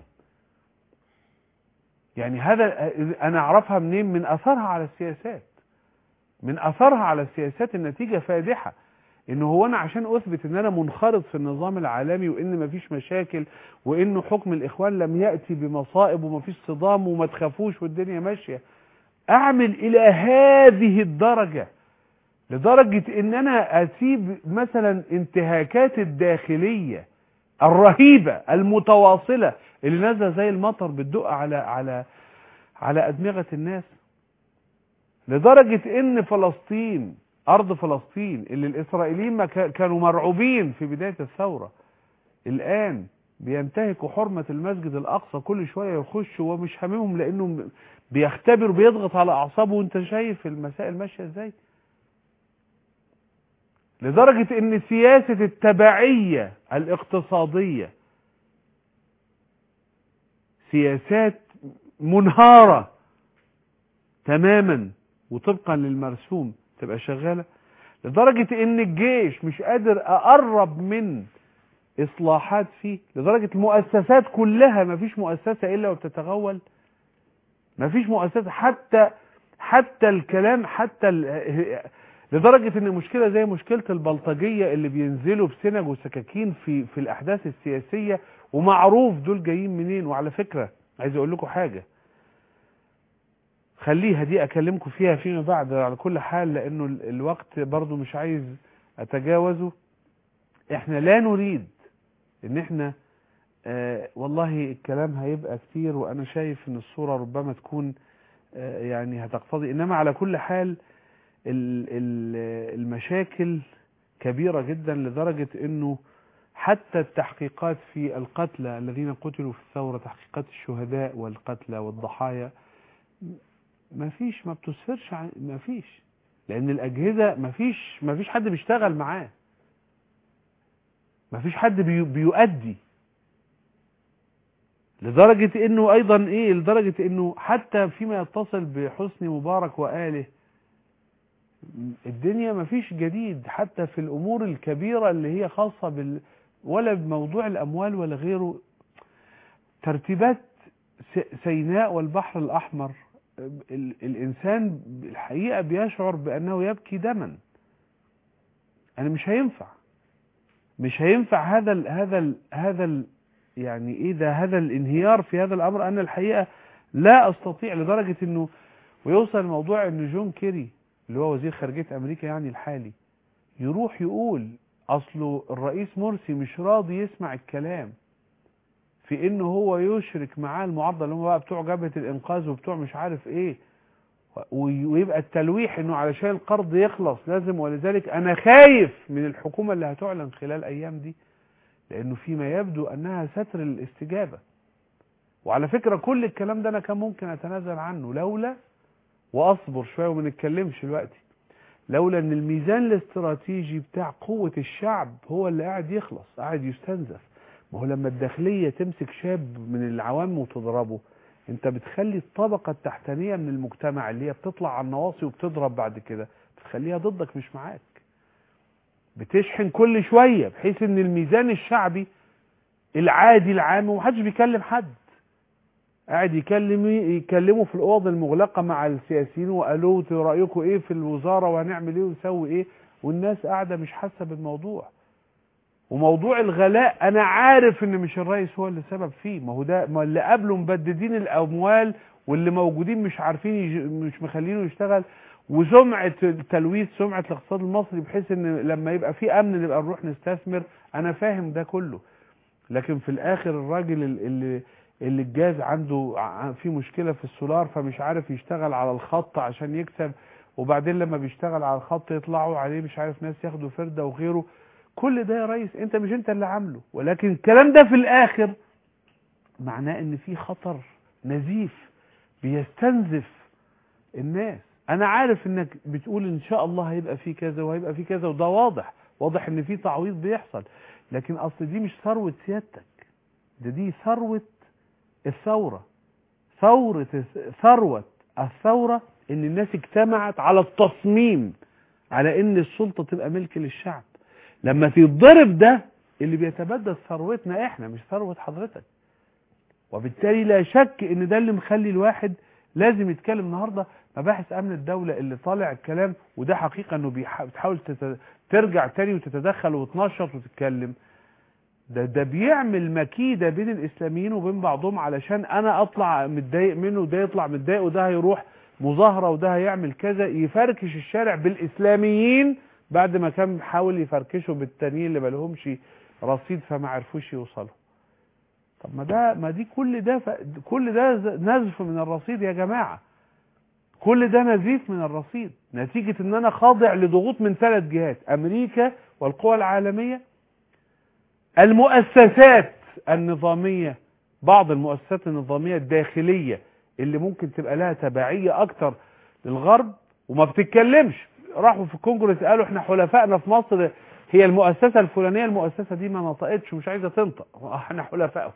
يعني هذا انا اعرفها منين؟ من اثرها على السياسات، من اثرها على السياسات النتيجة فادحة. انه هو انا عشان اثبت ان انا منخرط في النظام العالمي وان مفيش مشاكل وانه حكم الاخوان لم يأتي بمصائب ومفيش صدام وما تخافوش والدنيا ماشية، اعمل الى هذه الدرجة، لدرجة ان انا اسيب مثلا انتهاكات الداخلية الرهيبة المتواصلة اللي نازله زي المطر بتدق على على على ادمغة الناس، لدرجة ان فلسطين، ارض فلسطين اللي الاسرائيليين ما كانوا مرعوبين في بداية الثورة، الان بينتهكوا حرمة المسجد الاقصى، كل شوية يخشوا ومش هاممهم لانه بيختبر بيضغط على اعصابه، وانت شايف المسائل ماشية ازاي. لدرجة ان سياسة التبعية الاقتصادية سياسات منهارة تماما وطبقا للمرسوم تبقى شغالة، لدرجة ان الجيش مش قادر اقرب من اصلاحات فيه، لدرجة المؤسسات كلها مفيش مؤسسة الا وبتتغول، مفيش مؤسسة، حتى حتى الكلام، حتى ال... لدرجة ان مشكلة زي مشكلة البلطجية اللي بينزلوا بسنج وسكاكين في في الاحداث السياسية، ومعروف دول جايين منين. وعلى فكرة عايز اقول لكم حاجة، خليها دي اكلمكم فيها فيما بعد على كل حال، لانه الوقت برضو مش عايز اتجاوزه. احنا لا نريد ان احنا آه والله الكلام هيبقى كتير، وانا شايف ان الصورة ربما تكون آه يعني هتقتضي، انما على كل حال المشاكل كبيرة جدا، لدرجة انه حتى التحقيقات في القتلى الذين قتلوا في الثورة، تحقيقات الشهداء والقتلى والضحايا، ما فيش، ما بتسفرش، ما فيش، لان الاجهزة ما فيش ما فيش حد بيشتغل معاه، ما فيش حد بي بيؤدي، لدرجة انه ايضا ايه، لدرجة انه حتى فيما يتصل بحسني مبارك وآله الدنيا ما فيش جديد، حتى في الامور الكبيرة اللي هي خاصة بال ولا بموضوع الاموال ولا غيره. ترتيبات سيناء والبحر الاحمر، الانسان الحقيقة بيشعر بانه يبكي دما. انا مش هينفع مش هينفع هذا ال هذا ال هذا ال يعني ايه ده، هذا الانهيار في هذا الامر. انا الحقيقة لا استطيع، لدرجة انه ويوصل الموضوع ان جون كيري اللي هو وزير خارجية امريكا يعني الحالي يروح يقول اصله الرئيس مرسي مش راضي يسمع الكلام في انه هو يشرك معاه المعارضة اللي هم بقى بتوع جبهة الانقاذ وبتوع مش عارف ايه، ويبقى التلويح انه علشان القرض يخلص لازم. ولذلك انا خايف من الحكومة اللي هتعلن خلال ايام دي، لانه فيما يبدو انها ستر الاستجابة. وعلى فكرة كل الكلام ده انا كان ممكن اتنازل عنه لولا، واصبر شوية وما نتكلمش دلوقتي، لولا ان الميزان الاستراتيجي بتاع قوة الشعب هو اللي قاعد يخلص، قاعد يستنزف. ما هو لما الداخلية تمسك شاب من العوام وتضربه، انت بتخلي الطبقة التحتانية من المجتمع اللي هي بتطلع على النواصي وبتضرب بعد كده بتخليها ضدك مش معاك، بتشحن كل شوية، بحيث ان الميزان الشعبي العادي العام ومحدش بيكلم حد، قاعد يكلم يكلموا في الاوض المغلقة مع السياسيين، وقالوا رأيكم ايه في الوزارة وهنعمل ايه ونسوي ايه، والناس قاعدة مش حاسة بالموضوع. وموضوع الغلاء انا عارف ان مش الرئيس هو اللي سبب فيه، ما هو ده ما اللي قبله مبددين الاموال واللي موجودين مش عارفين يج... مش مخلينه يشتغل، وسمعة تلويث سمعة الاقتصاد المصري، بحيث ان لما يبقى في امن نبقى نروح نستثمر. انا فاهم ده كله، لكن في الاخر الراجل اللي اللي الجاز عنده في مشكلة في السولار فمش عارف يشتغل على الخط عشان يكسب، وبعدين لما بيشتغل على الخط يطلعوا عليه مش عارف ناس ياخدوا فردة وغيره. كل ده يا ريس انت مش انت اللي عامله، ولكن الكلام ده في الاخر معناه ان في خطر نزيف بيستنزف الناس. انا عارف انك بتقول ان شاء الله هيبقى في كذا وهيبقى في كذا، وده واضح واضح ان في تعويض بيحصل، لكن اصل دي مش ثروة سيادتك، ده دي ثروة الثورة. ثورة ثروة الثورة ان الناس اجتمعت على التصميم على ان السلطة تبقى ملك للشعب. لما تتضرب ده اللي بيتبدل ثروتنا احنا، مش ثروة حضرتك. وبالتالي لا شك ان ده اللي مخلي الواحد لازم يتكلم النهارده. مباحث امن الدولة اللي طالع الكلام، وده حقيقة انه بتحاول ترجع تاني وتتدخل وتنشط وتتكلم، ده ده بيعمل مكيدة بين الاسلاميين وبين بعضهم علشان انا اطلع متضايق منه وده يطلع متضايق، وده هيروح مظاهرة وده هيعمل كذا، يفركش الشارع بالاسلاميين بعد ما كان بيحاول يفركشوا بالتانيين اللي مالهمش رصيد فما عرفوش يوصلوا. طب ما ده ما دي كل ده ف... كل ده نزف من الرصيد يا جماعة، كل ده نزيف من الرصيد نتيجة ان انا خاضع لضغوط من ثلاث جهات: امريكا والقوى العالمية، المؤسسات النظامية، بعض المؤسسات النظامية الداخلية اللي ممكن تبقى لها تبعية اكتر للغرب وما بتتكلمش. راحوا في الكونجرس قالوا احنا حلفائنا في مصر هي المؤسسة الفلانية، المؤسسة دي ما نطقتش ومش عايزة تنطق، احنا حلفائهم.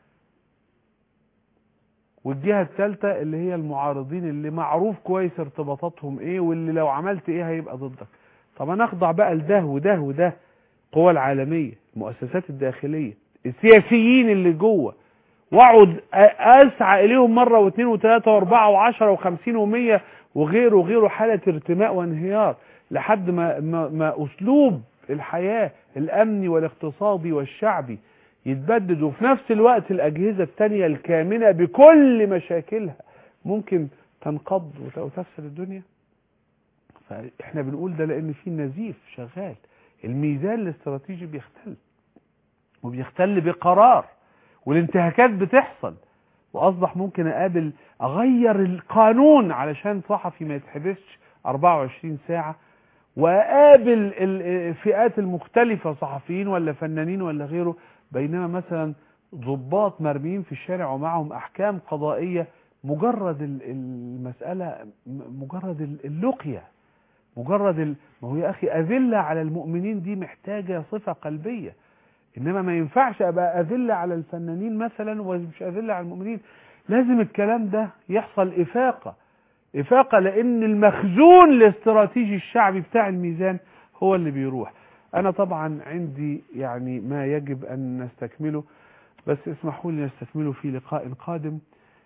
والجهة الثالثة اللي هي المعارضين اللي معروف كويس ارتباطاتهم ايه، واللي لو عملت ايه هيبقى ضدك. طب انا اخضع بقى لده وده وده، القوى العالمية، المؤسسات الداخلية، السياسيين اللي جوه، واقعد اسعى اليهم مرة واثنين وثلاثة واربعة وعشرة وخمسين ومية وغيره وغيره، حالة ارتماء وانهيار لحد ما, ما, ما اسلوب الحياة الامني والاقتصادي والشعبي يتبدد، وفي نفس الوقت الأجهزة التانية الكامنة بكل مشاكلها ممكن تنقض وتفسد الدنيا. فإحنا بنقول ده لأن في نزيف شغال، الميزان الاستراتيجي بيختل وبيختل بقرار، والانتهاكات بتحصل، وأصبح ممكن أقابل أغير القانون علشان صحفي ما يتحبسش أربعة وعشرين ساعة، وأقابل الفئات المختلفة صحفيين ولا فنانين ولا غيره، بينما مثلا ضباط مرميين في الشارع ومعهم احكام قضائية، مجرد المسألة مجرد اللقية، مجرد ال... ما هو يا اخي اذلة على المؤمنين دي محتاجة صفة قلبية، انما ما ينفعش ابقى اذلة على الفنانين مثلا ومش اذلة على المؤمنين. لازم الكلام ده يحصل افاقة افاقة لان المخزون الاستراتيجي الشعبي بتاع الميزان هو اللي بيروح. أنا طبعا عندي يعني ما يجب أن نستكمله، بس اسمحوا لي نستكمله في لقاء قادم،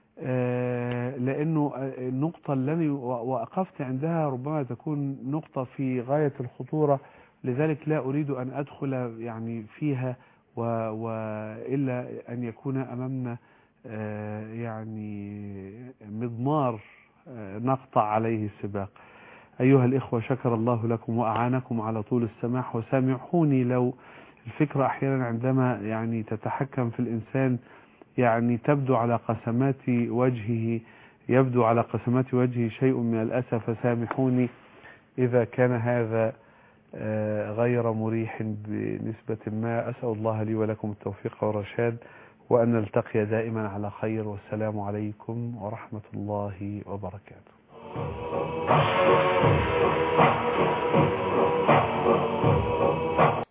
لأنه النقطة اللي وقفت عندها ربما تكون نقطة في غاية الخطورة، لذلك لا أريد أن أدخل يعني فيها وإلا أن يكون أمامنا يعني مضمار نقطع عليه السباق. أيها الإخوة، شكر الله لكم وأعانكم على طول السماح، وسامحوني لو الفكرة أحيانا عندما يعني تتحكم في الإنسان يعني تبدو على قسمات وجهه يبدو على قسمات وجهه شيء من الأسف، فسامحوني إذا كان هذا غير مريح بنسبة ما. أسأل الله لي ولكم التوفيق والرشاد، وأن نلتقي دائما على خير، والسلام عليكم ورحمة الله وبركاته.